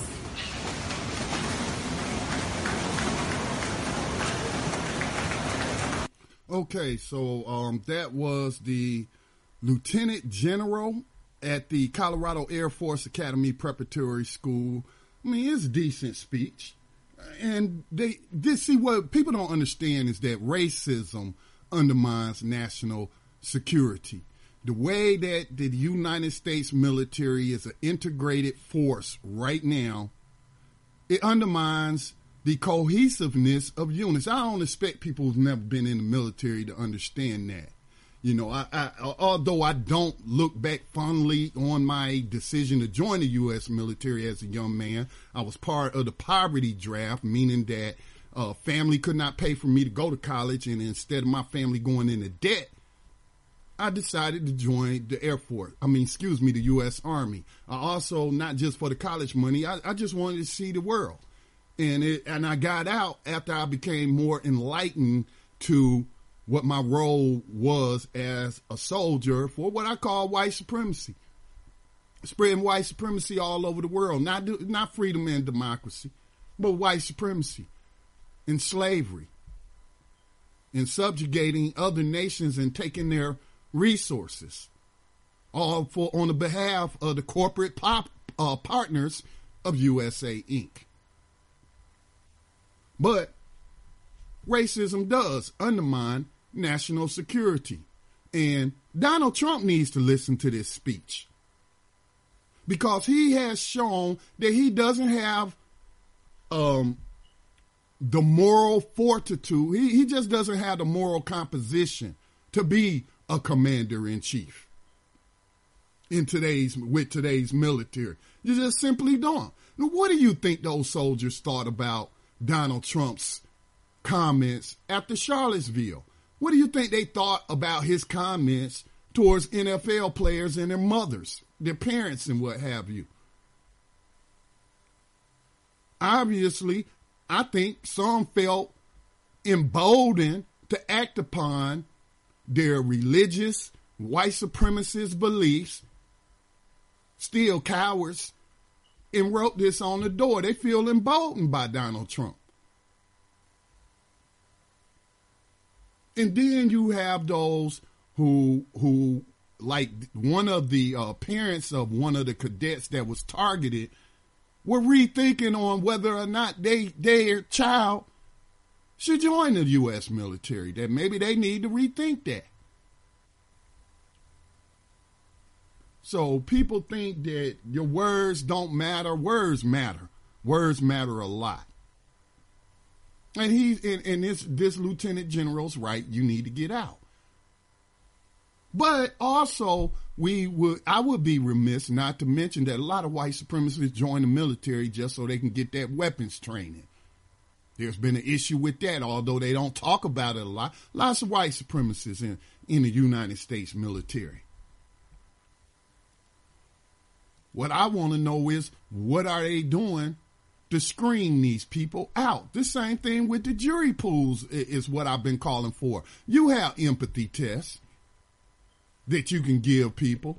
A: Okay, so um, that was the Lieutenant General at the Colorado Air Force Academy Preparatory School. I mean, it's a decent speech. And they this see what people don't understand is that racism undermines national security. The way that the United States military is an integrated force right now, it undermines the cohesiveness of units. I don't expect people who've never been in the military to understand that. You know, I, I, although I don't look back fondly on my decision to join the U S military as a young man, I was part of the poverty draft, meaning that uh, family could not pay for me to go to college, and instead of my family going into debt, I decided to join the Air Force. I mean, excuse me, the U S Army. I also, not just for the college money, I, I just wanted to see the world. And it, and I got out after I became more enlightened to what my role was as a soldier for what I call white supremacy. Spreading white supremacy all over the world. Not, not freedom and democracy, but white supremacy and slavery. And subjugating other nations and taking their resources. All for on the behalf of the corporate pop, uh, partners of U S A Incorporated. But racism does undermine national security. And Donald Trump needs to listen to this speech. Because he has shown that he doesn't have um, the moral fortitude. He, he just doesn't have the moral composition to be a commander in chief in today's with today's military. You just simply don't. Now, what do you think those soldiers thought about Donald Trump's comments after Charlottesville? What do you think they thought about his comments towards N F L players and their mothers, their parents, and what have you? Obviously, I think some felt emboldened to act upon their religious, white supremacist beliefs, still cowards, and wrote this on the door. They feel emboldened by Donald Trump. And then you have those who, who like one of the uh, parents of one of the cadets that was targeted, were rethinking on whether or not they their child should join the U S military, that maybe they need to rethink that. So people think that your words don't matter. Words matter. Words matter a lot. And he's and, and this this lieutenant general's right. You need to get out. But also, we would I would be remiss not to mention that a lot of white supremacists join the military just so they can get that weapons training. There's been an issue with that, although they don't talk about it a lot. Lots of white supremacists in, in the United States military. What I want to know is, what are they doing to screen these people out? The same thing with the jury pools is what I've been calling for. You have empathy tests that you can give people.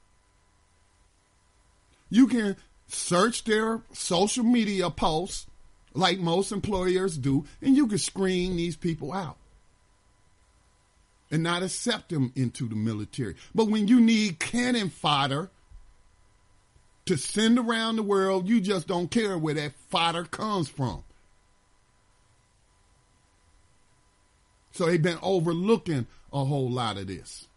A: You can search their social media posts like most employers do, and you can screen these people out and not accept them into the military. But when you need cannon fodder to send around the world, you just don't care where that fodder comes from. So they've been overlooking a whole lot of this.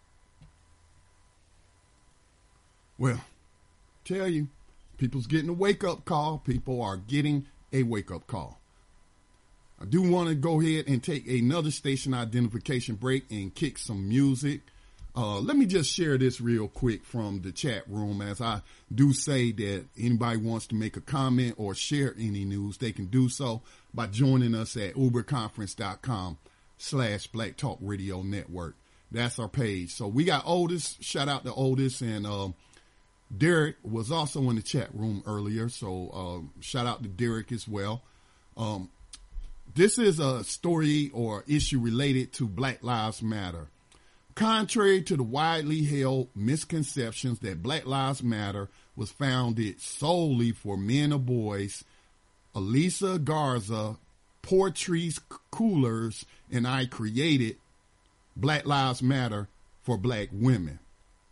A: Well, tell you, people's getting a wake-up call. People are getting a wake-up call. I do want to go ahead and take another station identification break and kick some music. Uh, let me just share this real quick from the chat room. As I do say that anybody wants to make a comment or share any news, they can do so by joining us at uberconference.com slash Black Talk Radio Network. That's our page. So we got Otis. Shout out to Otis, and um, Derek was also in the chat room earlier, so uh, shout out to Derek as well. Um, this is a story or issue related to Black Lives Matter. Contrary to the widely held misconceptions that Black Lives Matter was founded solely for men or boys, Elisa Garza, Portrees Coolers, and I created Black Lives Matter for Black women.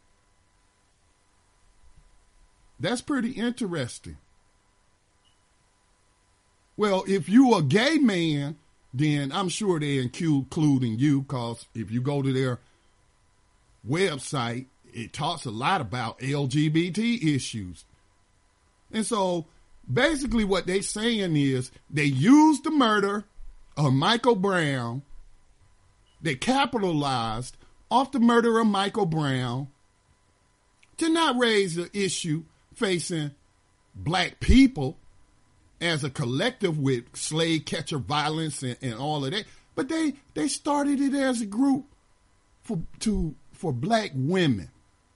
A: That's pretty interesting. Well, if you a gay man, then I'm sure they're including you, because if you go to their website, it talks a lot about L G B T issues. And so basically what they're saying is they used the murder of Michael Brown. They capitalized off the murder of Michael Brown to not raise the issue facing black people as a collective with slave catcher violence and, and all of that. But they, they started it as a group for, to, for black women.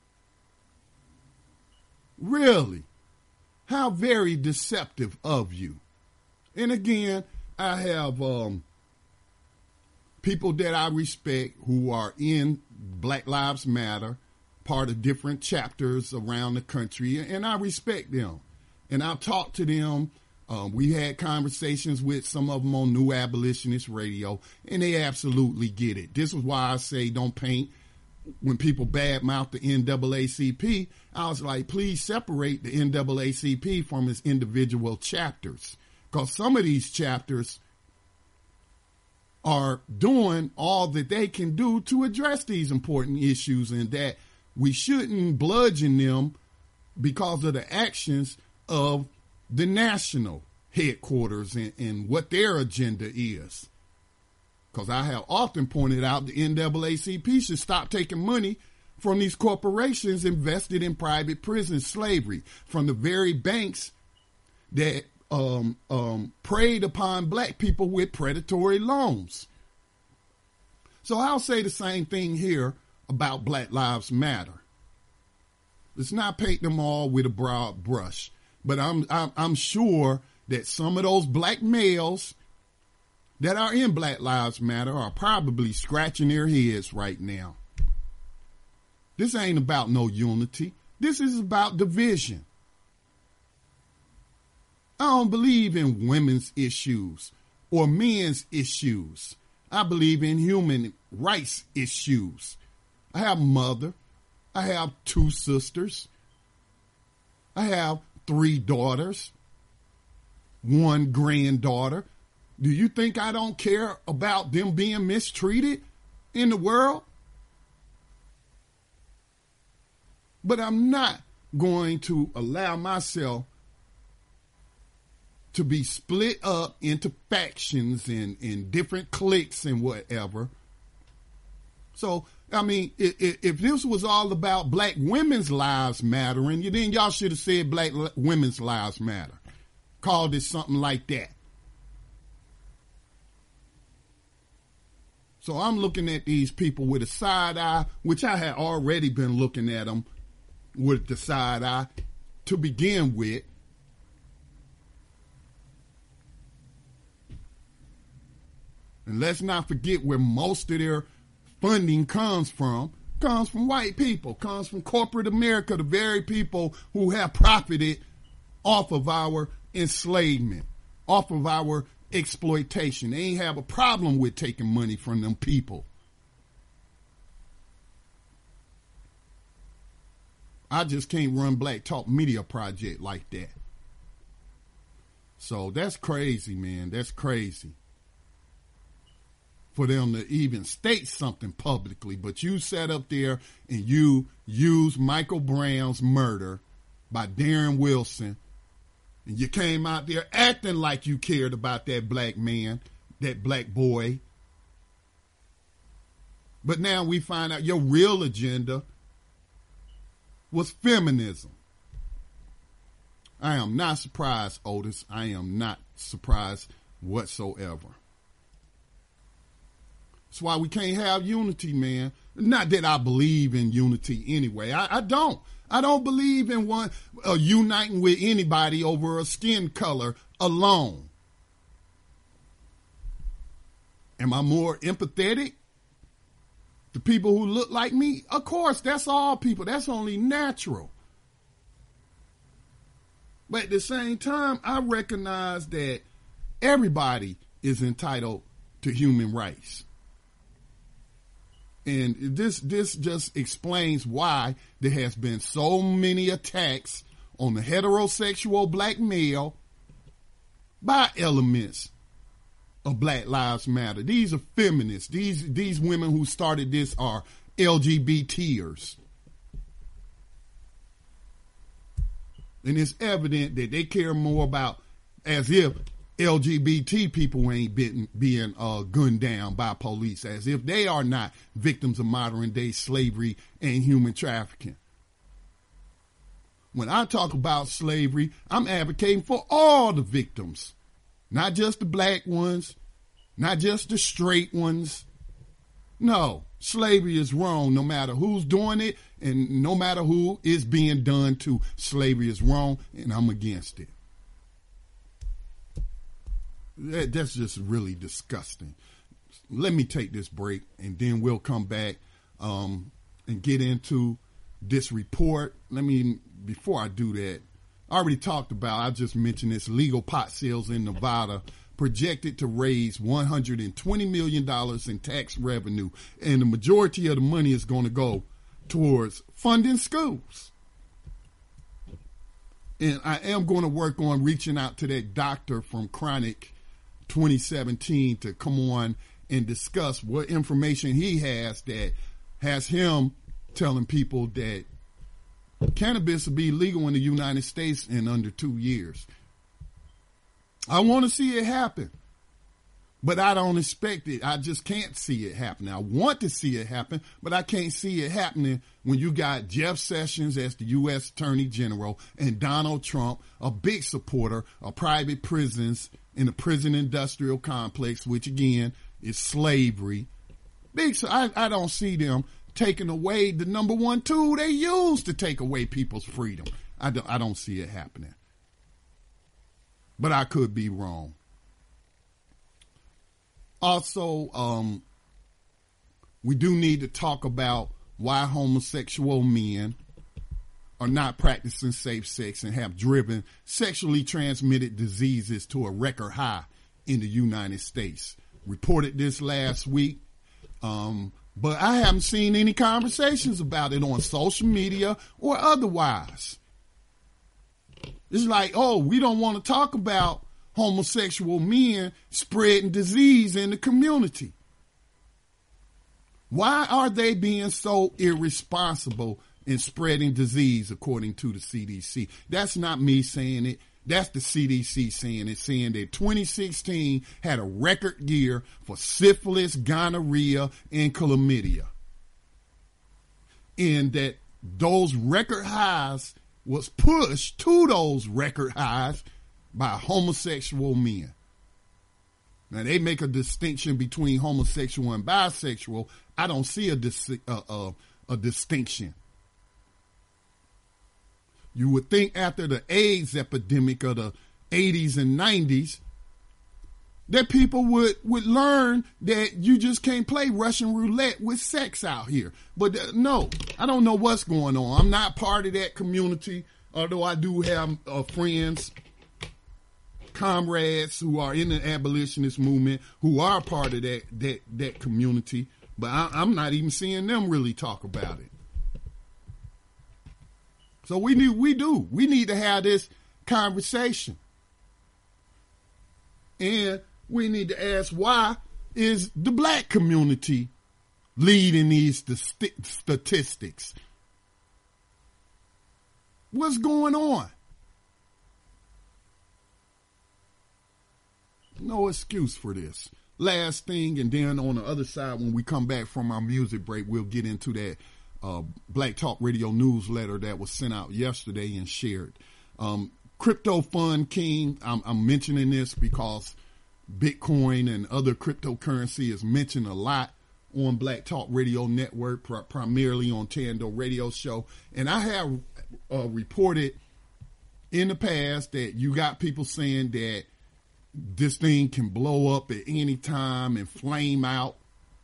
A: Really? How very deceptive of you. And again, I have, um, people that I respect who are in Black Lives Matter, part of different chapters around the country, and I respect them. And I've talked to them. Um, we had conversations with some of them on New Abolitionist Radio, and they absolutely get it. This is why I say don't paint. When people badmouth the N double A C P, I was like, please separate the N double A C P from its individual chapters, because some of these chapters are doing all that they can do to address these important issues, and that we shouldn't bludgeon them because of the actions of the national headquarters and, and what their agenda is. Because I have often pointed out the N double A C P should stop taking money from these corporations invested in private prison slavery, from the very banks that um, um, preyed upon black people with predatory loans. So I'll say the same thing here about Black Lives Matter. Let's not paint them all with a broad brush, but I'm, I'm, I'm sure that some of those black males that are in Black Lives Matter are probably scratching their heads right now. This ain't about no unity. This is about division. I don't believe in women's issues or men's issues. I believe in human rights issues. I have a mother. I have two sisters. I have three daughters, one granddaughter. Do you think I don't care about them being mistreated in the world? But I'm not going to allow myself to be split up into factions and, and different cliques and whatever. So, I mean, if, if this was all about black women's lives mattering, then y'all should have said black women's lives matter. Called it something like that. So I'm looking at these people with a side eye, which I had already been looking at them with the side eye to begin with. And let's not forget where most of their funding comes from. Comes from white people, comes from corporate America, the very people who have profited off of our enslavement, off of our exploitation. They ain't have a problem with taking money from them people. I just can't run Black Talk Media Project like that. So that's crazy, man. That's crazy. For them to even state something publicly, but you sat up there and you used Michael Brown's murder by Darren Wilson, and you came out there acting like you cared about that black man, that black boy. But now we find out your real agenda was feminism. I am not surprised, Otis. I am not surprised whatsoever. That's why we can't have unity, man. Not that I believe in unity anyway. I, I don't. I don't believe in one uh, uniting with anybody over a skin color alone. Am I more empathetic to people who look like me? Of course, that's all people. That's only natural. But at the same time, I recognize that everybody is entitled to human rights. And this this just explains why there has been so many attacks on the heterosexual black male by elements of Black Lives Matter. These are feminists. These these women who started this are LGBTers. And it's evident that they care more about, as if L G B T people ain't been, being uh, gunned down by police, as if they are not victims of modern day slavery and human trafficking. When I talk about slavery, I'm advocating for all the victims, not just the black ones, not just the straight ones. No, slavery is wrong no matter who's doing it and no matter who is being done to. Slavery is wrong and I'm against it. That, that's just really disgusting. Let me take this break and then we'll come back um, and get into this report. Let me, before I do that, I already talked about, I just mentioned this, legal pot sales in Nevada projected to raise one hundred twenty million dollars in tax revenue. And the majority of the money is going to go towards funding schools. And I am going to work on reaching out to that doctor from Chronic twenty seventeen to come on and discuss what information he has that has him telling people that cannabis will be legal in the United States in under two years. I want to see it happen. But I don't expect it. I just can't see it happening. I want to see it happen, but I can't see it happening when you got Jeff Sessions as the U S Attorney General and Donald Trump, a big supporter of private prisons in the prison industrial complex, which again is slavery. Big, so I, I don't see them taking away the number one tool they use to take away people's freedom. I don't, I don't see it happening. But I could be wrong. Also, um, we do need to talk about why homosexual men are not practicing safe sex and have driven sexually transmitted diseases to a record high in the United States. Reported this last week, um, but I haven't seen any conversations about it on social media or otherwise. It's like, oh, we don't want to talk about homosexual men spreading disease in the community. Why are they being so irresponsible in spreading disease, according to the C D C? That's not me saying it. That's the C D C saying it, saying that twenty sixteen had a record year for syphilis, gonorrhea, and chlamydia. And that those record highs was pushed to those record highs by homosexual men. Now, they make a distinction between homosexual and bisexual. I don't see a, dis- uh, uh, a distinction. You would think after the AIDS epidemic of the eighties and nineties that people would, would learn that you just can't play Russian roulette with sex out here. But uh, no, I don't know what's going on. I'm not part of that community, although I do have uh, friends, comrades who are in the abolitionist movement, who are part of that that that community, but I, I'm not even seeing them really talk about it. So we need we do we need to have this conversation, and we need to ask, why is the black community leading these st- statistics? What's going on? No excuse for this. Last thing, and then on the other side, when we come back from our music break, we'll get into that uh, Black Talk Radio newsletter that was sent out yesterday and shared. Um, Crypto Fund King, I'm, I'm mentioning this because Bitcoin and other cryptocurrency is mentioned a lot on Black Talk Radio Network, pr- primarily on Tando Radio Show. And I have uh, reported in the past that you got people saying that this thing can blow up at any time and flame out.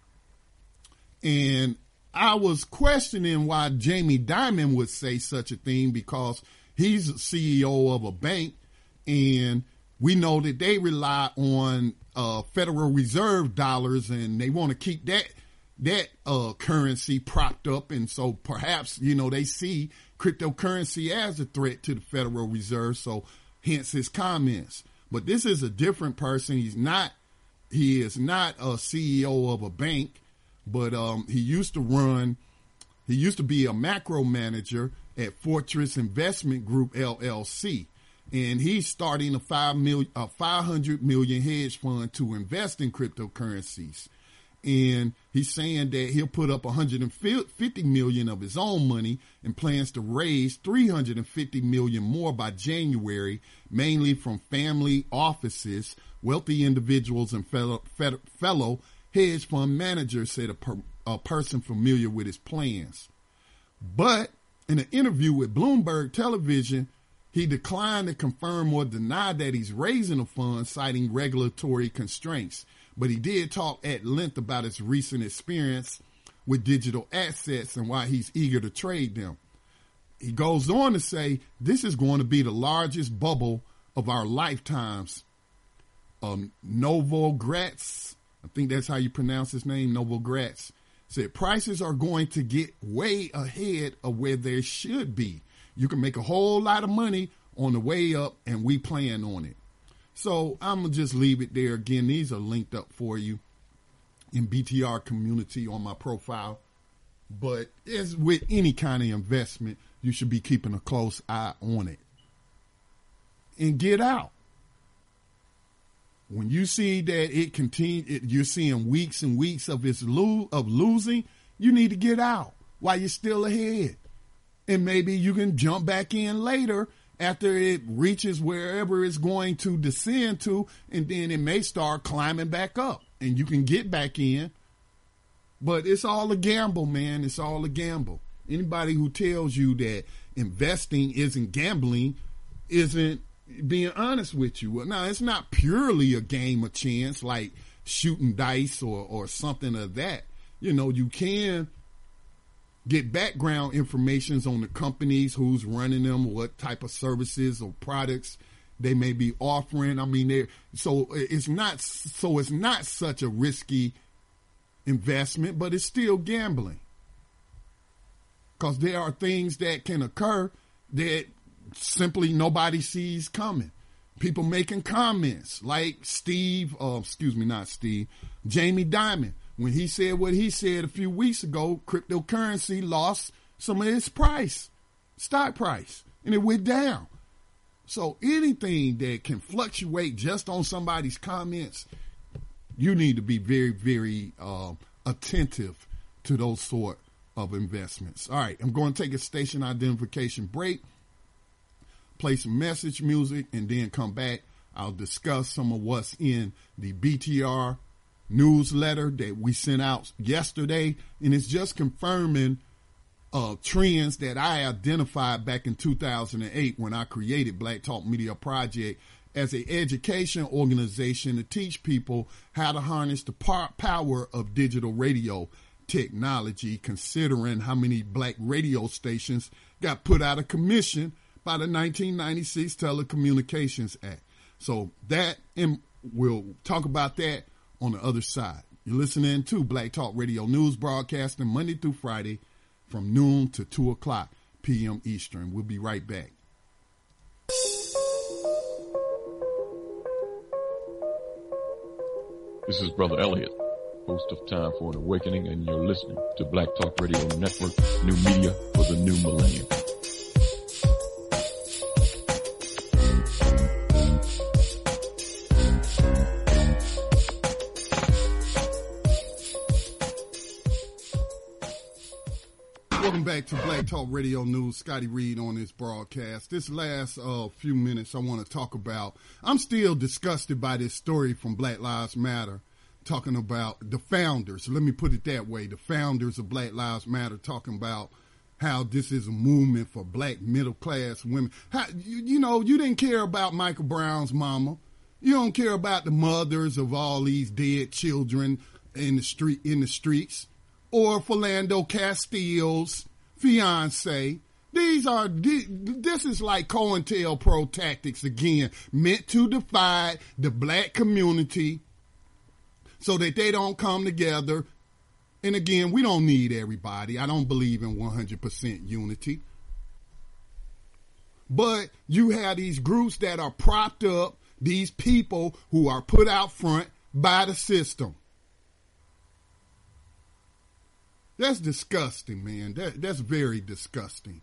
A: And I was questioning why Jamie Dimon would say such a thing, because he's a C E O of a bank, and we know that they rely on uh, Federal Reserve dollars, and they want to keep that that uh, currency propped up. And so perhaps, you know, they see cryptocurrency as a threat to the Federal Reserve. So hence his comments. But this is a different person. He's not, he is not a C E O of a bank, but um, he used to run, he used to be a macro manager at Fortress Investment Group, L L C. And he's starting a five million, a five hundred million hedge fund to invest in cryptocurrencies. And he's saying that he'll put up one hundred fifty million of his own money and plans to raise three hundred fifty million more by January, mainly from family offices, wealthy individuals, and fellow, fellow hedge fund managers, said a, per, a person familiar with his plans. But in an interview with Bloomberg Television, he declined to confirm or deny that he's raising a fund, citing regulatory constraints. But he did talk at length about his recent experience with digital assets and why he's eager to trade them. He goes on to say, this is going to be the largest bubble of our lifetimes. Um, Novogratz, I think that's how you pronounce his name, Novogratz, said prices are going to get way ahead of where they should be. You can make a whole lot of money on the way up, and we plan on it. So I'm going to just leave it there. Again, these are linked up for you in B T R community on my profile. But as with any kind of investment, you should be keeping a close eye on it. And get out. When you see that it continue, it, you're seeing weeks and weeks of its lo- of losing, you need to get out while you're still ahead. And maybe you can jump back in later after it reaches wherever it's going to descend to, and then it may start climbing back up and you can get back in. But it's all a gamble, man. It's all a gamble. Anybody who tells you that investing isn't gambling isn't being honest with you. Well, no, it's not purely a game of chance like shooting dice or, or something of that. You know, you can get background information on the companies, who's running them, what type of services or products they may be offering. I mean, they so it's not so it's not such a risky investment, but it's still gambling, because there are things that can occur that simply nobody sees coming. People making comments like Steve, uh, excuse me, not Steve, Jamie Dimon. When he said what he said a few weeks ago, cryptocurrency lost some of its price, stock price, and it went down. So anything that can fluctuate just on somebody's comments, you need to be very, very uh, attentive to those sort of investments. All right, I'm going to take a station identification break, play some message music, and then come back. I'll discuss some of what's in the B T R newsletter that we sent out yesterday, and it's just confirming uh, trends that I identified back in two thousand eight when I created Black Talk Media Project as an education organization to teach people how to harness the par- power of digital radio technology, considering how many black radio stations got put out of commission by the nineteen ninety-six Telecommunications Act. So that, and we'll talk about that on the other side. You're listening to Black Talk Radio News, broadcasting Monday through Friday from noon to two o'clock p.m. Eastern. We'll be right back.
F: This is Brother Elliot, host of Time for an Awakening, and you're listening to Black Talk Radio Network, new media for the new millennium.
A: Welcome back to Black Talk Radio News. Scotty Reed on this broadcast. This last uh, few minutes I want to talk about, I'm still disgusted by this story from Black Lives Matter, talking about the founders. Let me put it that way. The founders of Black Lives Matter talking about how this is a movement for black middle class women. How, you, you know, you didn't care about Michael Brown's mama. You don't care about the mothers of all these dead children in the street, in the streets. Or Philando Castile's fiance. These are, this is like COINTELPRO tactics again, meant to divide the black community so that they don't come together. And again, we don't need everybody. I don't believe in one hundred percent unity. But you have these groups that are propped up, these people who are put out front by the system. That's disgusting, man. That, that's very disgusting.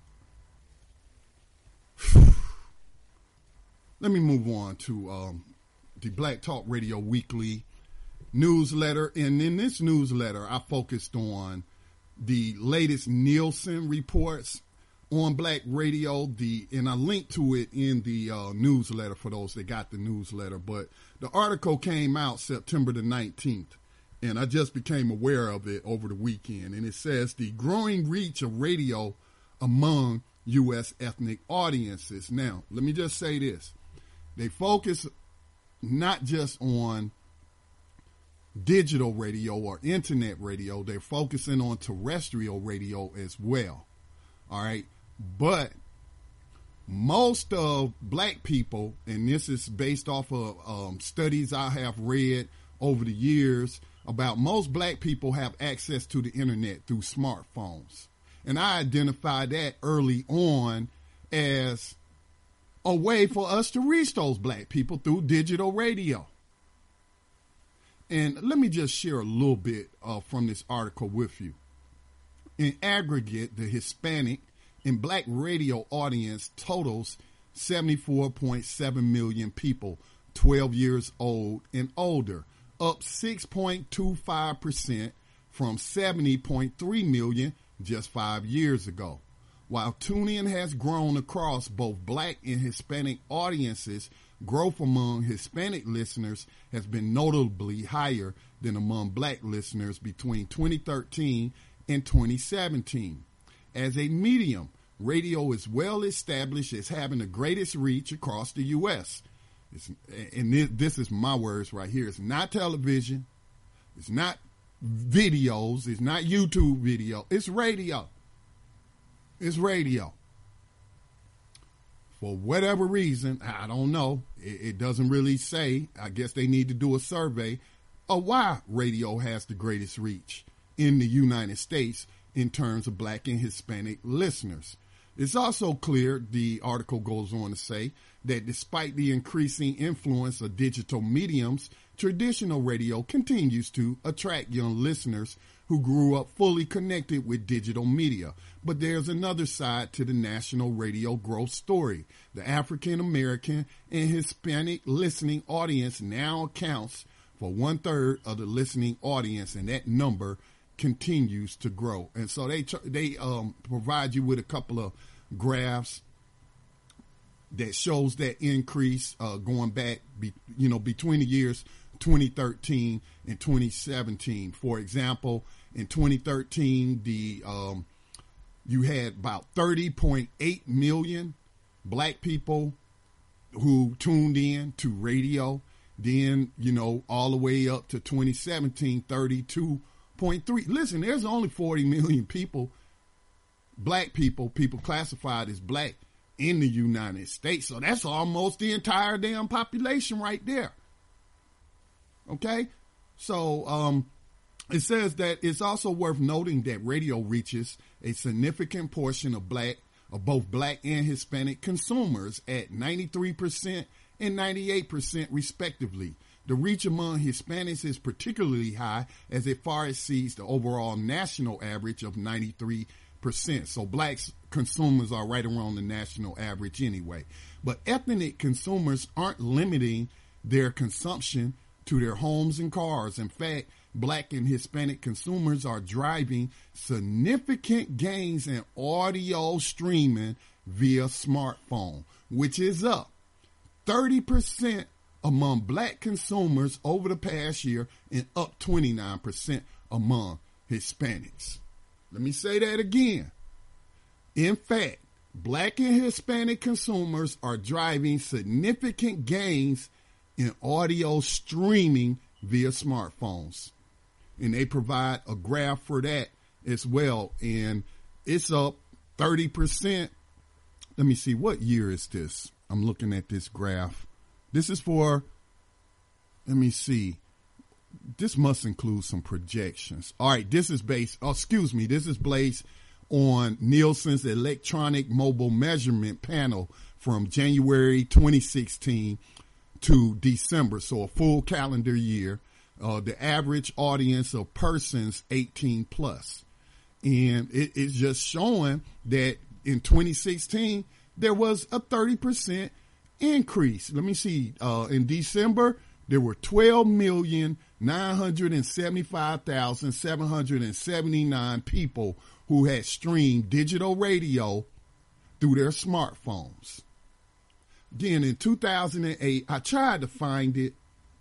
A: Let me move on to um, the Black Talk Radio Weekly newsletter. And in this newsletter, I focused on the latest Nielsen reports on black radio. The and I linked to it in the uh, newsletter for those that got the newsletter. But the article came out September the nineteenth. And I just became aware of it over the weekend. And it says the growing reach of radio among U S ethnic audiences. Now, let me just say this. They focus not just on digital radio or internet radio. They're focusing on terrestrial radio as well. All right. But most of black people, and this is based off of um, studies I have read over the years, about most black people have access to the internet through smartphones. And I identified that early on as a way for us to reach those black people through digital radio. And let me just share a little bit uh, from this article with you. In aggregate, the Hispanic and black radio audience totals seventy-four point seven million people, twelve years old and older, up six point two five percent from seventy point three million just five years ago. While TuneIn has grown across both black and Hispanic audiences, growth among Hispanic listeners has been notably higher than among black listeners between twenty thirteen and twenty seventeen. As a medium, radio is well established as having the greatest reach across the U S. It's, and this, this is my words right here. It's not television. It's not videos. It's not YouTube video. It's radio. It's radio. For whatever reason, I don't know. It, it doesn't really say. I guess they need to do a survey of why radio has the greatest reach in the United States in terms of black and Hispanic listeners. It's also clear, the article goes on to say, that despite the increasing influence of digital mediums, traditional radio continues to attract young listeners who grew up fully connected with digital media. But there's another side to the national radio growth story. The African American and Hispanic listening audience now accounts for one third of the listening audience, and that number continues to grow. And so they they um, provide you with a couple of graphs that shows that increase uh, going back, be, you know, between the years twenty thirteen and twenty seventeen. For example, in twenty thirteen, the um, you had about thirty point eight million black people who tuned in to radio. Then, you know, all the way up to twenty seventeen, thirty-two point three. Listen, there's only forty million people, black people, people classified as black in the United States. So that's almost the entire damn population right there. Okay? So um, it says that it's also worth noting that radio reaches a significant portion of black, of both black and Hispanic consumers at ninety-three percent and ninety-eight percent respectively. The reach among Hispanics is particularly high as it far exceeds the overall national average of ninety-three percent. So blacks consumers are right around the national average anyway. But ethnic consumers aren't limiting their consumption to their homes and cars. In fact, black and Hispanic consumers are driving significant gains in audio streaming via smartphone, which is up thirty percent among black consumers over the past year and up twenty-nine percent among Hispanics. Let me say that again. In fact, black and Hispanic consumers are driving significant gains in audio streaming via smartphones. And they provide a graph for that as well. And it's up thirty percent. Let me see, what year is this? I'm looking at this graph. This is for, let me see. This must include some projections. All right, this is based, oh, excuse me, this is based on Nielsen's electronic mobile measurement panel from January twenty sixteen to December, so a full calendar year. Uh, the average audience of persons eighteen plus. And it, it's just showing that in twenty sixteen, there was a thirty percent increase. Let me see, uh, in December, there were twelve million nine hundred seventy-five thousand seven hundred seventy-nine people who had streamed digital radio through their smartphones. Again, in two thousand eight, I tried to find it.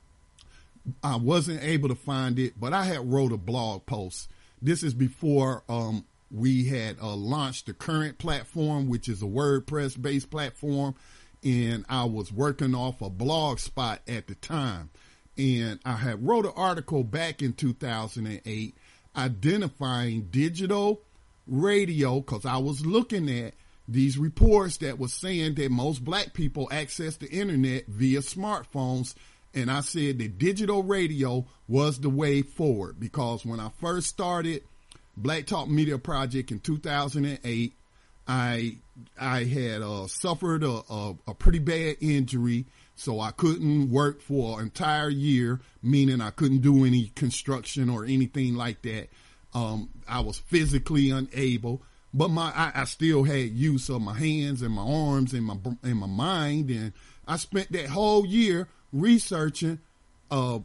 A: I wasn't able to find it, but I had wrote a blog post. This is before um, we had uh, launched the current platform, which is a WordPress-based platform. And I was working off a blog spot at the time. And I had wrote an article back in two thousand eight identifying digital radio, because I was looking at these reports that was saying that most black people access the internet via smartphones. And I said that digital radio was the way forward, because when I first started Black Talk Media Project in two thousand eight, I I had uh, suffered a, a, a pretty bad injury, so I couldn't work for an entire year, meaning I couldn't do any construction or anything like that. Um, I was physically unable, but my I, I still had use of my hands and my arms and my and my mind, and I spent that whole year researching uh,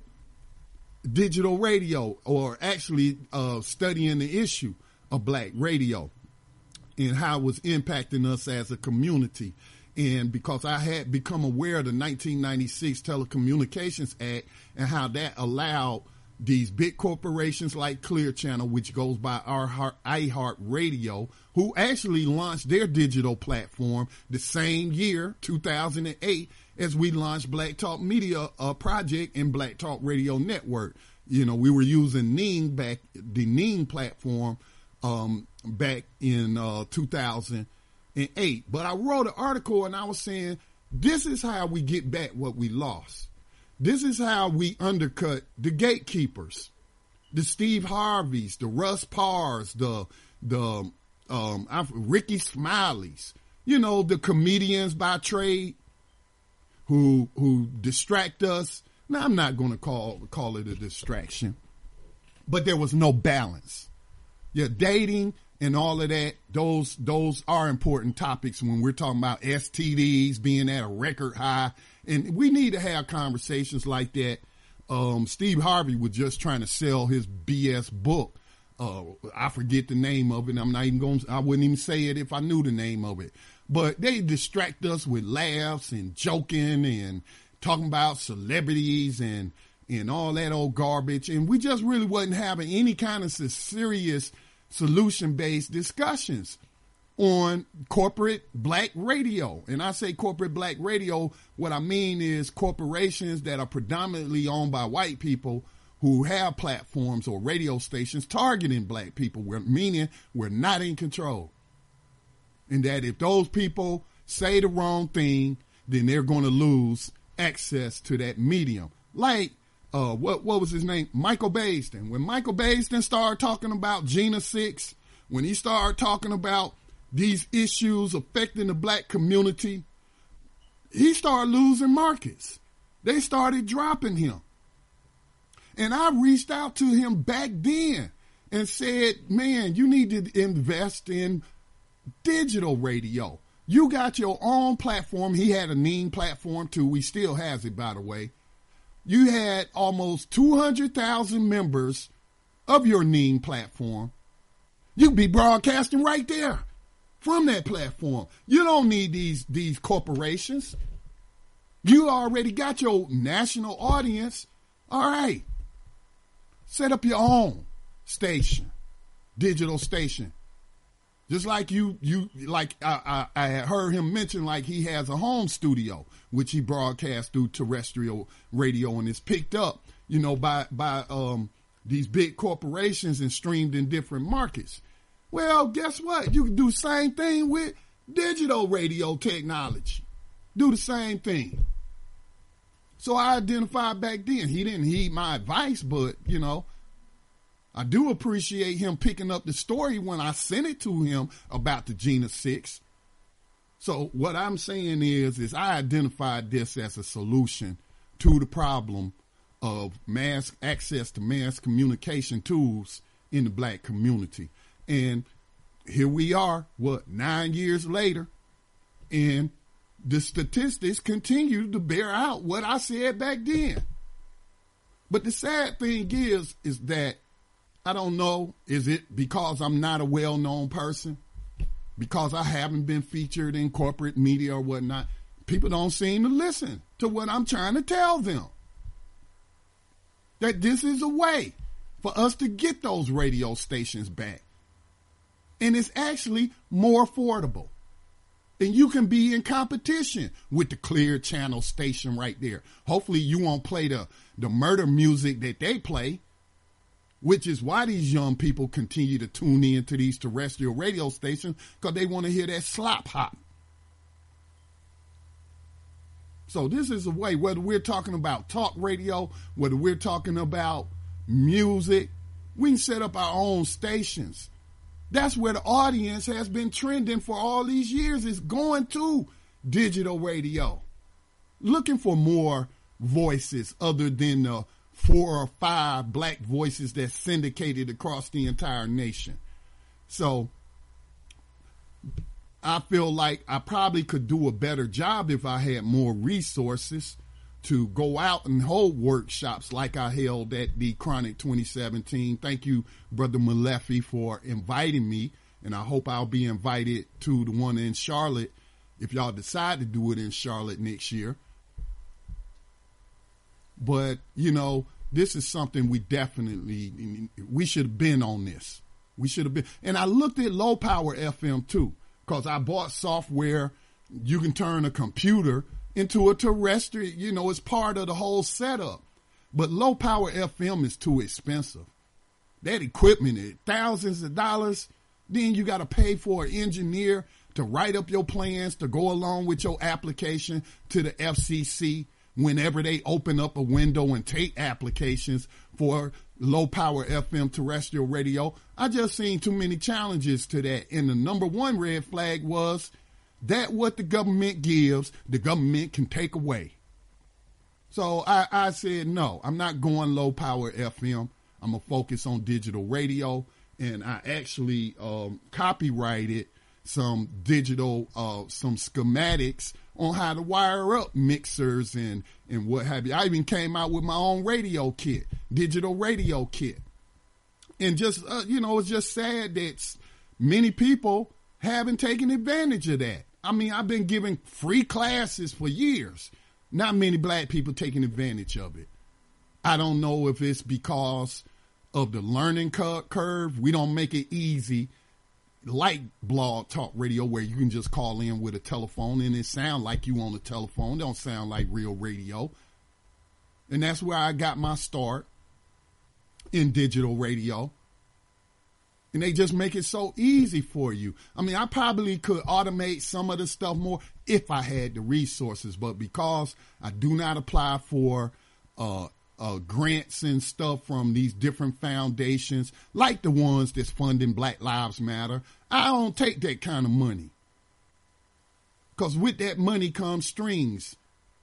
A: digital radio, or actually uh, studying the issue of black radio and how it was impacting us as a community. And because I had become aware of the nineteen ninety-six Telecommunications Act and how that allowed these big corporations like Clear Channel, which goes by iHeart Radio, who actually launched their digital platform the same year, two thousand eight, as we launched Black Talk Media uh, Project and Black Talk Radio Network. You know, we were using Ning back, the Ning platform um, back in uh, two thousand eight. But I wrote an article and I was saying, this is how we get back what we lost. This is how we undercut the gatekeepers, the Steve Harveys, the Russ Parrs, the the um, Ricky Smileys, you know, the comedians by trade who who distract us. Now, I'm not going to call call it a distraction, but there was no balance. Yeah, dating and all of that, those those are important topics when we're talking about S T Ds being at a record high. And we need to have conversations like that. Um, Steve Harvey was just trying to sell his B S book. Uh, I forget the name of it. I'm not even going to, I wouldn't even say it if I knew the name of it. But they distract us with laughs and joking and talking about celebrities and, and all that old garbage. And we just really wasn't having any kind of serious solution-based discussions on corporate black radio. And I say corporate black radio, what I mean is corporations that are predominantly owned by white people who have platforms or radio stations targeting black people, we're, meaning we're not in control. And that if those people say the wrong thing, then they're going to lose access to that medium. Like, uh, what, what was his name? Michael Baisden. When Michael Baisden started talking about Gina Six, when he started talking about these issues affecting the black community, he started losing markets. They started dropping him. And I reached out to him back then and said, man, you need to invest in digital radio. You got your own platform. He had a Ning platform too. He still has it, by the way. You had almost two hundred thousand members of your Ning platform. You'd be broadcasting right there from that platform. You don't need these, these corporations. You already got your national audience. All right. Set up your own station, digital station. Just like you, you like I, I, I heard him mention like he has a home studio, which he broadcasts through terrestrial radio and is picked up, you know, by, by um, these big corporations and streamed in different markets. Well, guess what? You can do the same thing with digital radio technology. Do the same thing. So I identified back then. He didn't heed my advice, but, you know, I do appreciate him picking up the story when I sent it to him about the Gina Six. So what I'm saying is, is I identified this as a solution to the problem of mass access to mass communication tools in the black community. And here we are, what, nine years later, and the statistics continue to bear out what I said back then. But the sad thing is, is that I don't know, is it because I'm not a well-known person? Because I haven't been featured in corporate media or whatnot? People don't seem to listen to what I'm trying to tell them. That this is a way for us to get those radio stations back. And it's actually more affordable. And you can be in competition with the Clear Channel station right there. Hopefully you won't play the, the murder music that they play, which is why these young people continue to tune in to these terrestrial radio stations, because they want to hear that slop hop. So this is a way, whether we're talking about talk radio, whether we're talking about music, we can set up our own stations. That's where the audience has been trending for all these years, is going to digital radio, looking for more voices other than the four or five black voices that's syndicated across the entire nation. So I feel like I probably could do a better job if I had more resources to go out and hold workshops like I held at the Chronic twenty seventeen. Thank you, Brother Malefi, for inviting me, and I hope I'll be invited to the one in Charlotte if y'all decide to do it in Charlotte next year. But, you know, this is something we definitely, we should have been on this. We should have been. And I looked at low power F M too, because I bought software. You can turn a computer into a terrestrial, you know, it's part of the whole setup. But low power F M is too expensive. That equipment is thousands of dollars. Then you got to pay for an engineer to write up your plans to go along with your application to the F C C whenever they open up a window and take applications for low power F M terrestrial radio. I just seen too many challenges to that. And the number one red flag was that what the government gives, the government can take away. So I, I said, no, I'm not going low power F M. I'm going to focus on digital radio. And I actually um, copyrighted some digital, uh, some schematics on how to wire up mixers and, and what have you. I even came out with my own radio kit, digital radio kit. And just, uh, you know, it's just sad that many people haven't taken advantage of that. I mean, I've been giving free classes for years. Not many black people taking advantage of it. I don't know if it's because of the learning curve. We don't make it easy like Blog Talk Radio, where you can just call in with a telephone and it sound like you on the telephone. It don't sound like real radio. And that's where I got my start in digital radio. And they just make it so easy for you. I mean, I probably could automate some of the stuff more if I had the resources, but because I do not apply for uh, uh, grants and stuff from these different foundations, like the ones that's funding Black Lives Matter, I don't take that kind of money. Because with that money comes strings.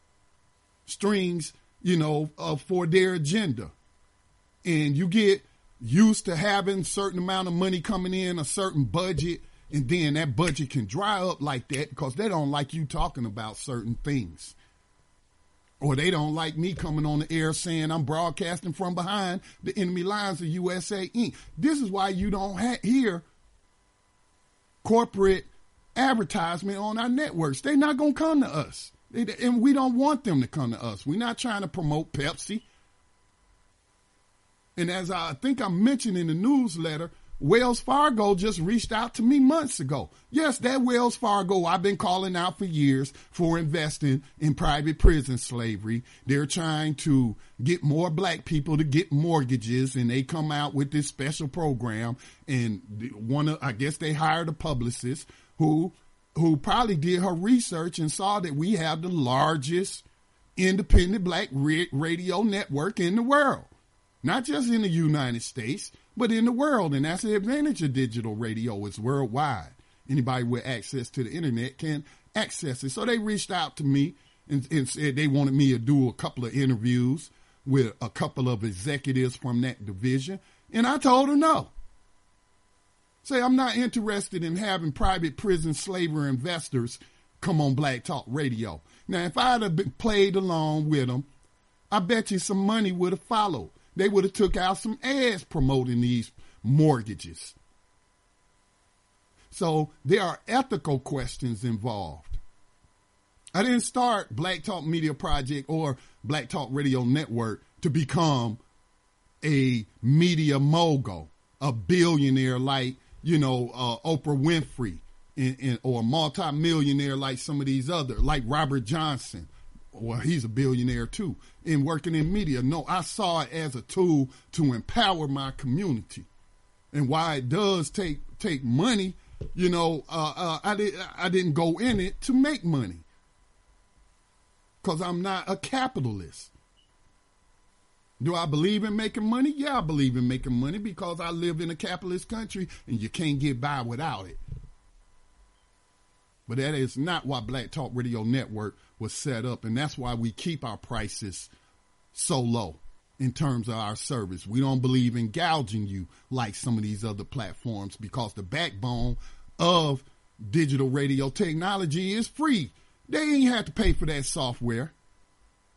A: Strings, you know, uh, for their agenda. And you get used to having a certain amount of money coming in, a certain budget, and then that budget can dry up like that because they don't like you talking about certain things. Or they don't like me coming on the air saying I'm broadcasting from behind the enemy lines of U S A Incorporated. This is why you don't ha- hear corporate advertisement on our networks. They're not going to come to us. They, and we don't want them to come to us. We're not trying to promote Pepsi. And as I think I mentioned in the newsletter, Wells Fargo just reached out to me months ago. Yes, that Wells Fargo I've been calling out for years for investing in private prison slavery. They're trying to get more black people to get mortgages, and they come out with this special program. And one of, I guess they hired a publicist who, who probably did her research and saw that we have the largest independent black radio network in the world. Not just in the United States, but in the world. And that's the advantage of digital radio. It's worldwide. Anybody with access to the internet can access it. So they reached out to me and, and said they wanted me to do a couple of interviews with a couple of executives from that division. And I told her no. Say, I'm not interested in having private prison slavery investors come on Black Talk Radio. Now, if I'd have been played along with them, I bet you some money would have followed. They would have took out some ads promoting these mortgages. So there are ethical questions involved. I didn't start Black Talk Media Project or Black Talk Radio Network to become a media mogul, a billionaire like, you know, uh, Oprah Winfrey, and, and, or a multimillionaire like some of these other, like Robert Johnson. Well, he's a billionaire too, in working in media. No, I saw it as a tool to empower my community. And why it does take take money, you know, uh, uh, I, did, I didn't go in it to make money. Because I'm not a capitalist. Do I believe in making money? Yeah, I believe in making money because I live in a capitalist country and you can't get by without it. But that is not why Black Talk Radio Network was set up, and that's why we keep our prices so low in terms of our service. We don't believe in gouging you like some of these other platforms because the backbone of digital radio technology is free. They ain't have to pay for that software.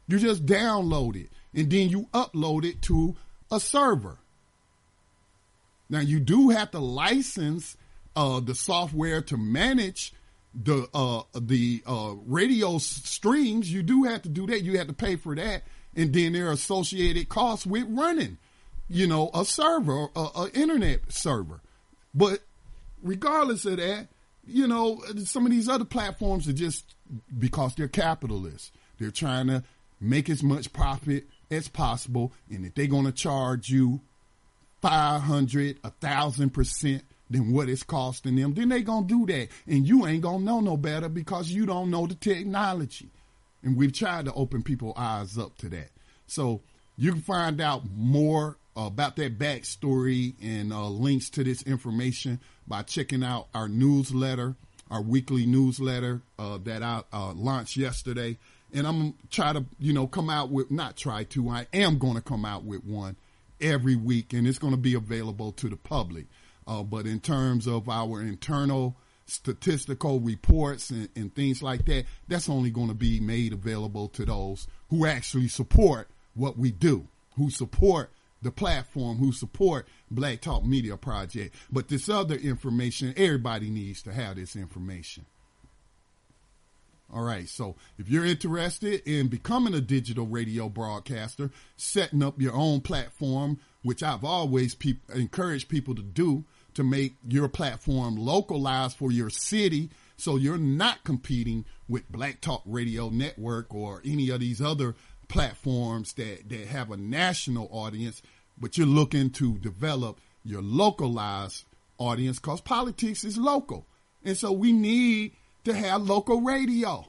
A: You just download it and then you upload it to a server. Now, you do have to license uh, the software to manage the uh, the uh, radio streams. You do have to do that. You have to pay for that. And then there are associated costs with running, you know, a server, a, a internet server. But regardless of that, you know, some of these other platforms are just, because they're capitalists, they're trying to make as much profit as possible. And if they're going to charge you five hundred, a thousand percent than what it's costing them, then they going to do that. And you ain't going to know no better because you don't know the technology. And we've tried to open people's eyes up to that. So you can find out more about that backstory and uh, links to this information by checking out our newsletter, our weekly newsletter uh, that I uh, launched yesterday. And I'm going to try to, you know, come out with, not try to, I am going to come out with one every week, and it's going to be available to the public. Uh, but in terms of our internal statistical reports and, and things like that, that's only going to be made available to those who actually support what we do, who support the platform, who support Black Talk Media Project. But this other information, everybody needs to have this information. All right, so if you're interested in becoming a digital radio broadcaster, setting up your own platform, which I've always pe- encouraged people to do, to make your platform localized for your city so you're not competing with Black Talk Radio Network or any of these other platforms that, that have a national audience, but you're looking to develop your localized audience because politics is local. And so we need to have local radio.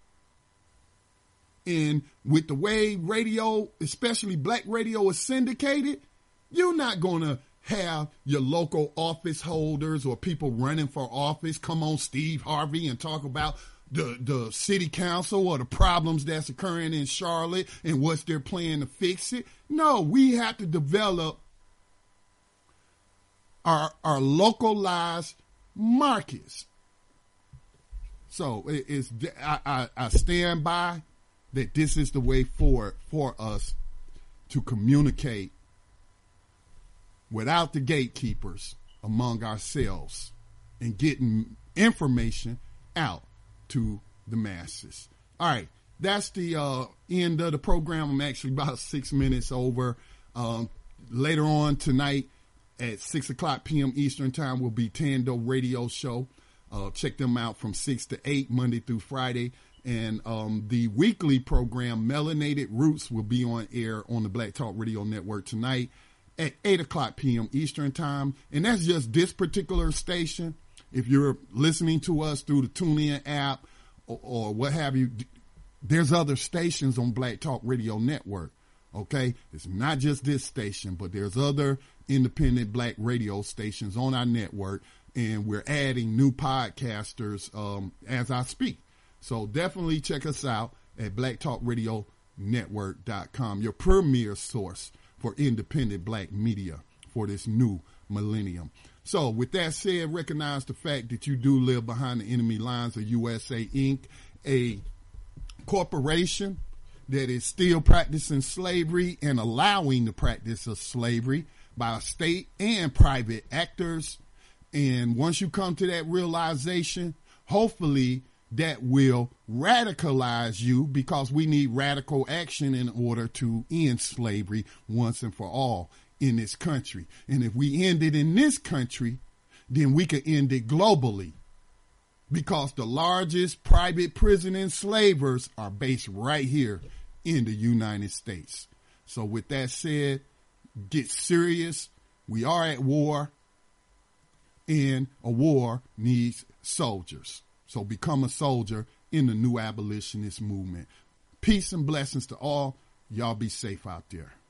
A: And with the way radio, especially black radio, is syndicated, you're not going to have your local office holders or people running for office come on Steve Harvey and talk about the, the city council or the problems that's occurring in Charlotte and what's their plan to fix it. No, we have to develop our, our localized markets. So it is, I, I, I stand by that this is the way forward for us to communicate without the gatekeepers among ourselves and getting information out to the masses. All right, that's the uh, end of the program. I'm actually about six minutes over. Um, later on tonight at six o'clock p.m. Eastern Time will be Tando Radio Show. Uh, check them out from six to eight, Monday through Friday. And um, the weekly program, Melanated Roots, will be on air on the Black Talk Radio Network tonight at eight o'clock p.m. Eastern Time. And that's just this particular station. If you're listening to us through the TuneIn app or, or what have you, there's other stations on Black Talk Radio Network. Okay? It's not just this station, but there's other independent black radio stations on our network. And we're adding new podcasters um, as I speak. So definitely check us out at black talk radio network dot com, your premier source for independent black media for this new millennium. So with that said, recognize the fact that you do live behind the enemy lines of U S A Incorporated, a corporation that is still practicing slavery and allowing the practice of slavery by state and private actors. And once you come to that realization, hopefully that will radicalize you, because we need radical action in order to end slavery once and for all in this country. And if we end it in this country, then we can end it globally, because the largest private prison enslavers are based right here in the United States. So with that said, get serious. We are at war, and a war needs soldiers. So become a soldier in the new abolitionist movement. Peace and blessings to all. Y'all be safe out there.